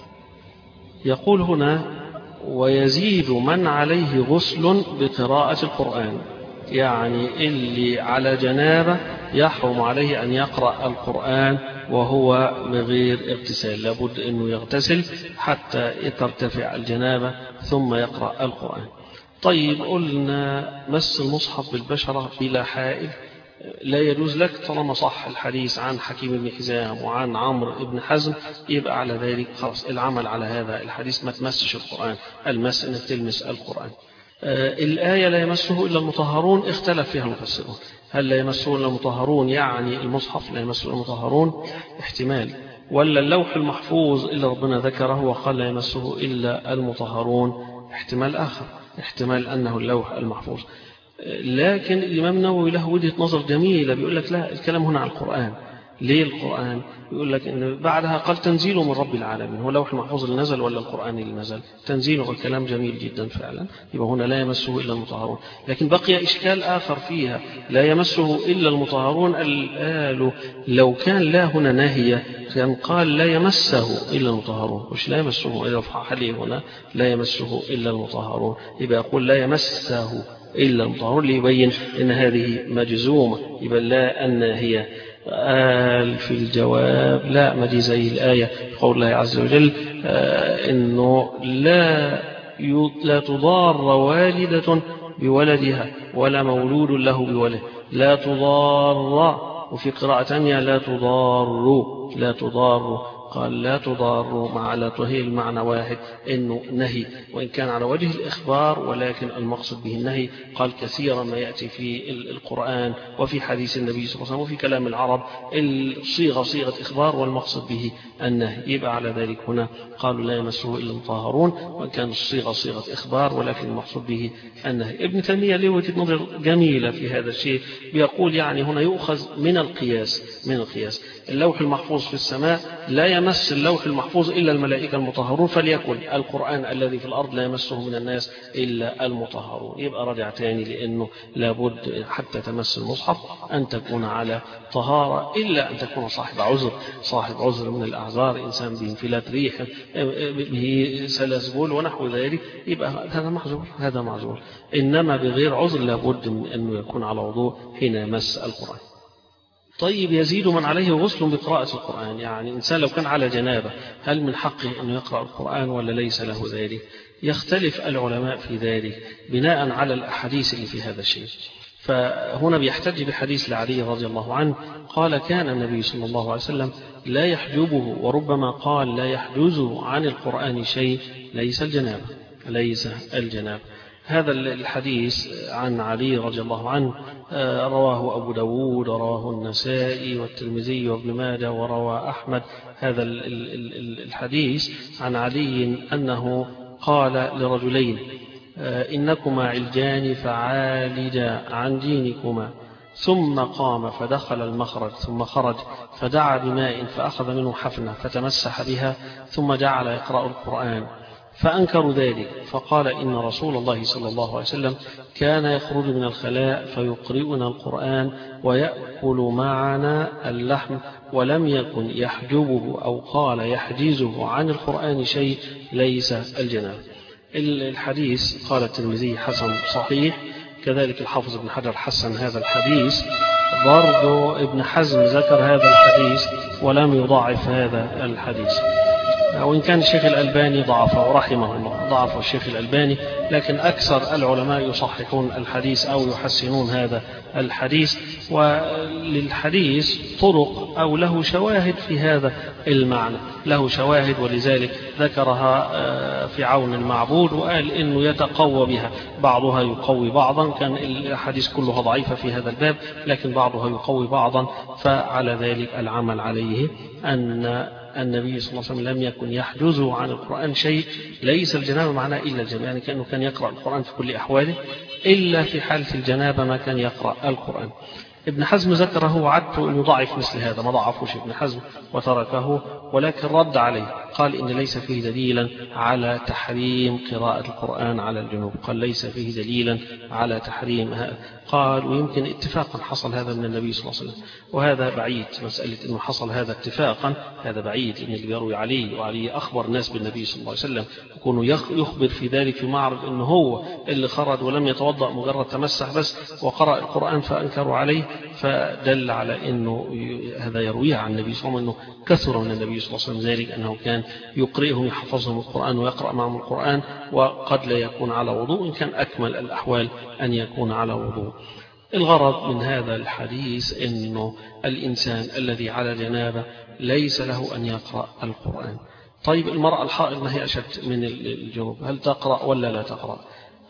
يقول هنا ويزيد من عليه غسل بقراءة القرآن، يعني اللي على جنابة يحرم عليه أن يقرأ القرآن وهو بغير اغتسال، لابد أنه يغتسل حتى ترتفع الجنابة ثم يقرأ القرآن. طيب قلنا مس المصحف بالبشرة بلا حائل لا يجوز لك، طالما صح الحديث عن حكيم بن حزام وعن عمرو بن حزم، يبقى على ذلك خلاص العمل على هذا الحديث، ما تمسش القرآن. المس انك تلمس القرآن. آه الآية لا يمسه إلا المطهرون اختلف فيها المفسرون، هل لا يمسه إلا المطهرون يعني المصحف لا يمسه إلا المطهرون؟ احتمال. ولا اللوح المحفوظ إلا ربنا ذكره وقال لا يمسه إلا المطهرون؟ احتمال آخر، احتمال أنه اللوح المحفوظ. لكن الإمام النووي له وجهة نظر جميلة، بيقول لك لا، الكلام هنا على القرآن. ليه القرآن؟ بيقول لك إن بعدها قال تنزيله من رب العالمين، هو لوح المحفوظ اللي نزل ولا القرآن اللي نزل؟ تنزيله. الكلام جميل جدا فعلا، يبقى هنا لا يمسه إلا المطهرون. لكن بقي إشكال آخر فيها، لا يمسه إلا المطهرون. قالوا لو كان لا هنا ناهية كان قال لا يمسه إلا المطهرون، مش لا يمسه إلا الحالي، هنا لا يمسه إلا المطهرون، يبقى يقول لا يمسه إلا المطهرون ليبين أن هذه مجزومة، يبقى لا أن هي. قال في الجواب لا، ما دي زي الآية قول الله عز وجل آه إنه لا لا تضار والدة بولدها ولا مولود له بولده، لا تضار. وفي قراءة ثانية لا تضار، لا تضار. قال لا تضار مع لا تهي المعنى واحد، إنه نهي وإن كان على وجه الإخبار، ولكن المقصد به النهي. قال كثيرا ما يأتي في القرآن وفي حديث النبي صلى الله عليه وسلم وفي كلام العرب الصيغة صيغة إخبار والمقصد به النهي، يبقى على ذلك هنا قالوا لا يمسه إلا المطهرون، وإن كان الصيغة صيغة إخبار ولكن المقصود به النهي. ابن تيمية له وجهة نظر جميلة في هذا الشيء، بيقول يعني هنا يؤخذ من القياس، من القياس. اللوح المحفوظ في السماء لا يمس اللوح المحفوظ إلا الملائكة المطهرون، فليكن القرآن الذي في الأرض لا يمسه من الناس إلا المطهرون. يبقى رجع تاني لأنه لابد حتى تمس المصحف أن تكون على طهارة، إلا أن تكون صاحب عذر، صاحب عذر من الأعذار، إنسان بانفلات ريح، به سلاسبول ونحو ذلك، يبقى هذا معذور، هذا معذور. إنما بغير عذر لابد من أنه يكون على وضوء حين يمس القرآن. طيب يزيد من عليه غسل بقراءة القرآن، يعني إنسان لو كان على جنابة هل من حقه أن يقرأ القرآن ولا ليس له ذلك؟ يختلف العلماء في ذلك بناء على الأحاديث اللي في هذا الشيء. فهنا بيحتج بحديث لعلي رضي الله عنه قال كان النبي صلى الله عليه وسلم لا يحجبه، وربما قال لا يحجزه عن القرآن شيء ليس الجنابة، ليس الجنابة. هذا الحديث عن علي رضي الله عنه رواه أبو داود، رواه النسائي والترمذي وابن ماجه، وروى أحمد. هذا الحديث عن علي أنه قال لرجلين إنكما علجان فعالجا عن دينكما، ثم قام فدخل المخرج ثم خرج فدعا بماء فأخذ منه حفنة فتمسح بها ثم جعل يقرأ القرآن، فأنكروا ذلك فقال إن رسول الله صلى الله عليه وسلم كان يخرج من الخلاء فيقرئنا القرآن ويأكل معنا اللحم، ولم يكن يحجبه أو قال يحجزه عن القرآن شيء ليس الجنابة. الحديث قال الترمذي حسن صحيح، كذلك الحافظ ابن حجر حسن هذا الحديث، برضو ابن حزم ذكر هذا الحديث ولم يضاعف هذا الحديث. وإن كان الشيخ الألباني ضعفه رحمه الله، ضعف الشيخ الألباني، لكن أكثر العلماء يصححون الحديث أو يحسنون هذا الحديث. وللحديث طرق أو له شواهد في هذا المعنى، له شواهد، ولذلك ذكرها في عون المعبود وقال إنه يتقوى بها، بعضها يقوي بعضا، كان الحديث كلها ضعيفة في هذا الباب لكن بعضها يقوي بعضا. فعلى ذلك العمل عليه أن النبي صلى الله عليه وسلم لم يكن يحجزه عن القرآن شيء، ليس الجنابة معناه إلا الجنابة، يعني كأنه كان يقرأ القرآن في كل أحواله إلا في حالة الجنابة ما كان يقرأ القرآن. ابن حزم ذكره وعدت أن يضعف مثل هذا، ما ضعفوش ابن حزم وتركه، ولكن رد عليه قال إن ليس فيه دليلا على تحريم قراءة القرآن على الجنوب، قال ليس فيه دليلا على تحريم هذا، قال ويمكن اتفاقا حصل هذا من النبي صلى الله عليه وسلم، وهذا بعيد، مسألة أنه حصل هذا اتفاقا هذا بعيد، إن اللي بيروي علي وعلي أخبر الناس بالنبي صلى الله عليه وسلم يكونوا يخبر في ذلك في معرض أنه هو اللي خرج ولم يتوضأ، مجرد تمسح بس وقرأ القرآن فأنكروا عليه، فدل على أنه هذا يرويه عن النبي صلى الله عليه وسلم أنه كثر من النبي صلى الله عليه وسلم ذلك، أنه كان يقرئهم يحفظهم القرآن ويقرأ معهم القرآن، وقد لا يكون على وضوء، إن كان أكمل الأحوال أن يكون على وضوء. الغرض من هذا الحديث أنه الإنسان الذي على جنابه ليس له أن يقرأ القرآن. طيب المرأة الحائض ما هي أشد من الجنوب، هل تقرأ ولا لا تقرأ؟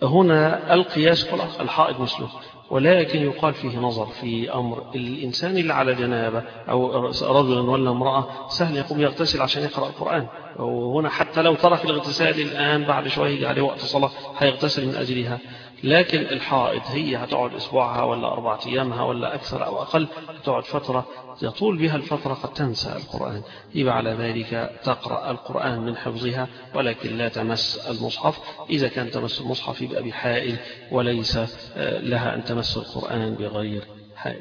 هنا القياس خلاص الحائض مثله، ولكن يقال فيه نظر في أمر الإنسان اللي على جنابه أو رجلا ولا امرأة، سهل يقوم يغتسل عشان يقرأ القرآن، وهنا حتى لو ترك الاغتسال الآن بعد شوية يجي عليه وقت صلاة هيغتسل من أجلها. لكن الحائض هي هتقعد أسبوعها ولا أربعة أيامها ولا أكثر أو أقل، هتقعد فترة يطول بها الفترة قد تنسى القرآن، يبقى على ذلك تقرأ القرآن من حفظها ولكن لا تمس المصحف، إذا كان تمس المصحف يبقى بحائل وليس لها أن تمس القرآن بغير حائل.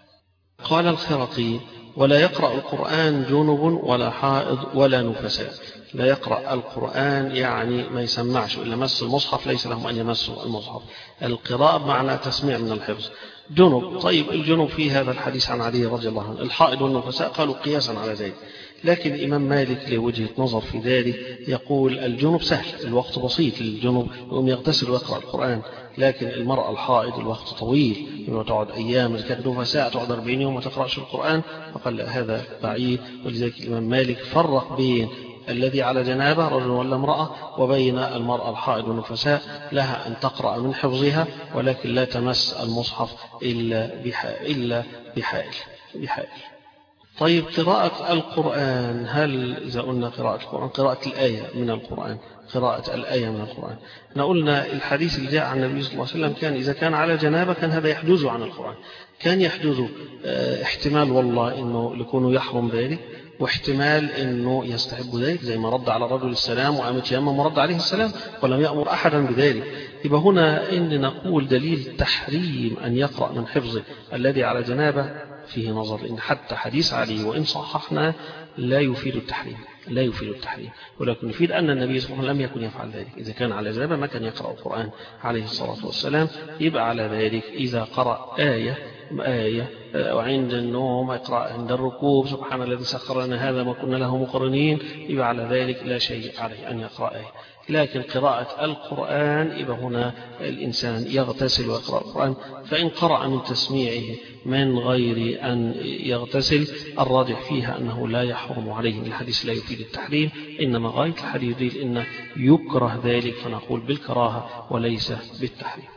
قال الخرقي ولا يقرأ القرآن جنب ولا حائض ولا نفساء. لا يقرأ القرآن يعني ما يسمعش إلا مس المصحف، ليس لهم أن يمسوا المصحف. القراءة بمعنى تسميع من الحفظ. جنب، طيب الجنب في هذا الحديث عن علي رضي الله عنه، الحائض والنفساء قالوا قياسا على ذلك، لكن الإمام مالك له وجهة نظر في ذلك، يقول الجنب سهل، الوقت بسيط للجنب يقوم يغتسل ويقرأ القرآن، لكن المرأة الحائض الوقت طويل، يبقى تقعد أيام، إذا كانت نفساء تقعد أربعين يوم ما تقرأش القرآن، فقال هذا بعيد. ولذلك الإمام مالك فرق بين الذي على جنابه رجل ولا امرأة وبين المرأة الحائض والنفساء، لها أن تقرأ من حفظها ولكن لا تمس المصحف إلا بحائل. بحائل بحائل. طيب قراءة القرآن، هل إذا قلنا قراءة القرآن قراءة الآية من القرآن، قراءة الآية من القرآن، احنا قلنا الحديث اللي جاء عن النبي صلى الله عليه وسلم كان إذا كان على جنابه كان هذا يحجزه عن القرآن، كان يحجزه اه احتمال والله إنه لكونه يحرم ذلك، واحتمال أنه يستحب ذلك زي ما رد على الرجل السلام وقامت يمم ورد عليه السلام ولم يأمر أحدا بذلك. يبقى هنا إن نقول دليل تحريم أن يقرأ من حفظه الذي على جنابه فيه نظر، إن حتى حديث علي وإن صححنا لا يفيد التحريم، لا يفيد التحريم، ولكن يفيد أن النبي صلى الله عليه وسلم لم يكن يفعل ذلك، إذا كان على جنابه ما كان يقرأ القرآن عليه الصلاة والسلام. يبقى على ذلك إذا قرأ آية آية وعند النوم يقرأ عند الركوب سبحان الذي سخر لنا هذا ما كنا له مقرنين، يبقى على ذلك لا شيء عليه أن يقرأ آية. لكن قراءة القرآن يبقى هنا الإنسان يغتسل ويقرأ القرآن، فإن قرأ من تسميعه من غير أن يغتسل الراجح فيها أنه لا يحرم عليه، الحديث لا يفيد التحريم، إنما غاية الحديث يريد إن يكره ذلك، فنقول بالكراهة وليس بالتحريم.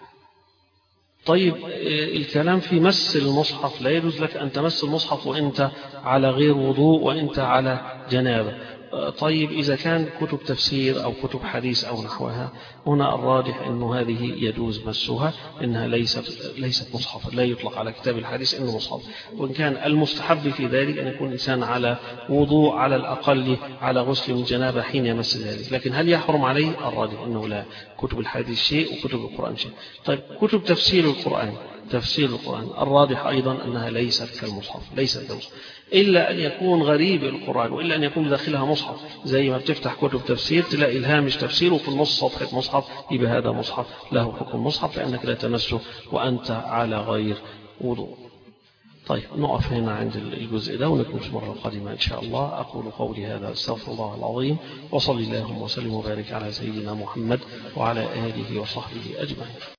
طيب الكلام في مس المصحف، لا يجوز لك أن تمس المصحف وأنت على غير وضوء وأنت على جنابة. طيب إذا كان كتب تفسير أو كتب حديث أو نحوها، هنا الراجح أنه هذه يجوز مسها، إنها ليست ليست مصحف، لا يطلق على كتاب الحديث إنه مصحف، وإن كان المستحب في ذلك أن يكون الإنسان على وضوء على الأقل على غسل من جنابة حين يمس ذلك، لكن هل يحرم عليه؟ الراجح أنه لا، كتب الحديث شيء وكتب القرآن شيء. طيب كتب تفسير القرآن، تفسير القرآن الراجح أيضا أنها ليست كالمصحف، ليست كالمصحف إلا أن يكون غريب القرآن، وإلا أن يكون داخلها مصحف، زي ما بتفتح كتب تفسير تلاقي الهامش تفسير وفي النص صفحة مصحف، يبقى هذا مصحف له حكم مصحف لأنك لا تمسه وأنت على غير وضوء. طيب نقف هنا عند الجزء ده ونكمل في المرة القادمة إن شاء الله. أقول قولي هذا استغفر الله العظيم، وصلي اللهم وسلم وبارك على سيدنا محمد وعلى آله وصحبه أجمعين.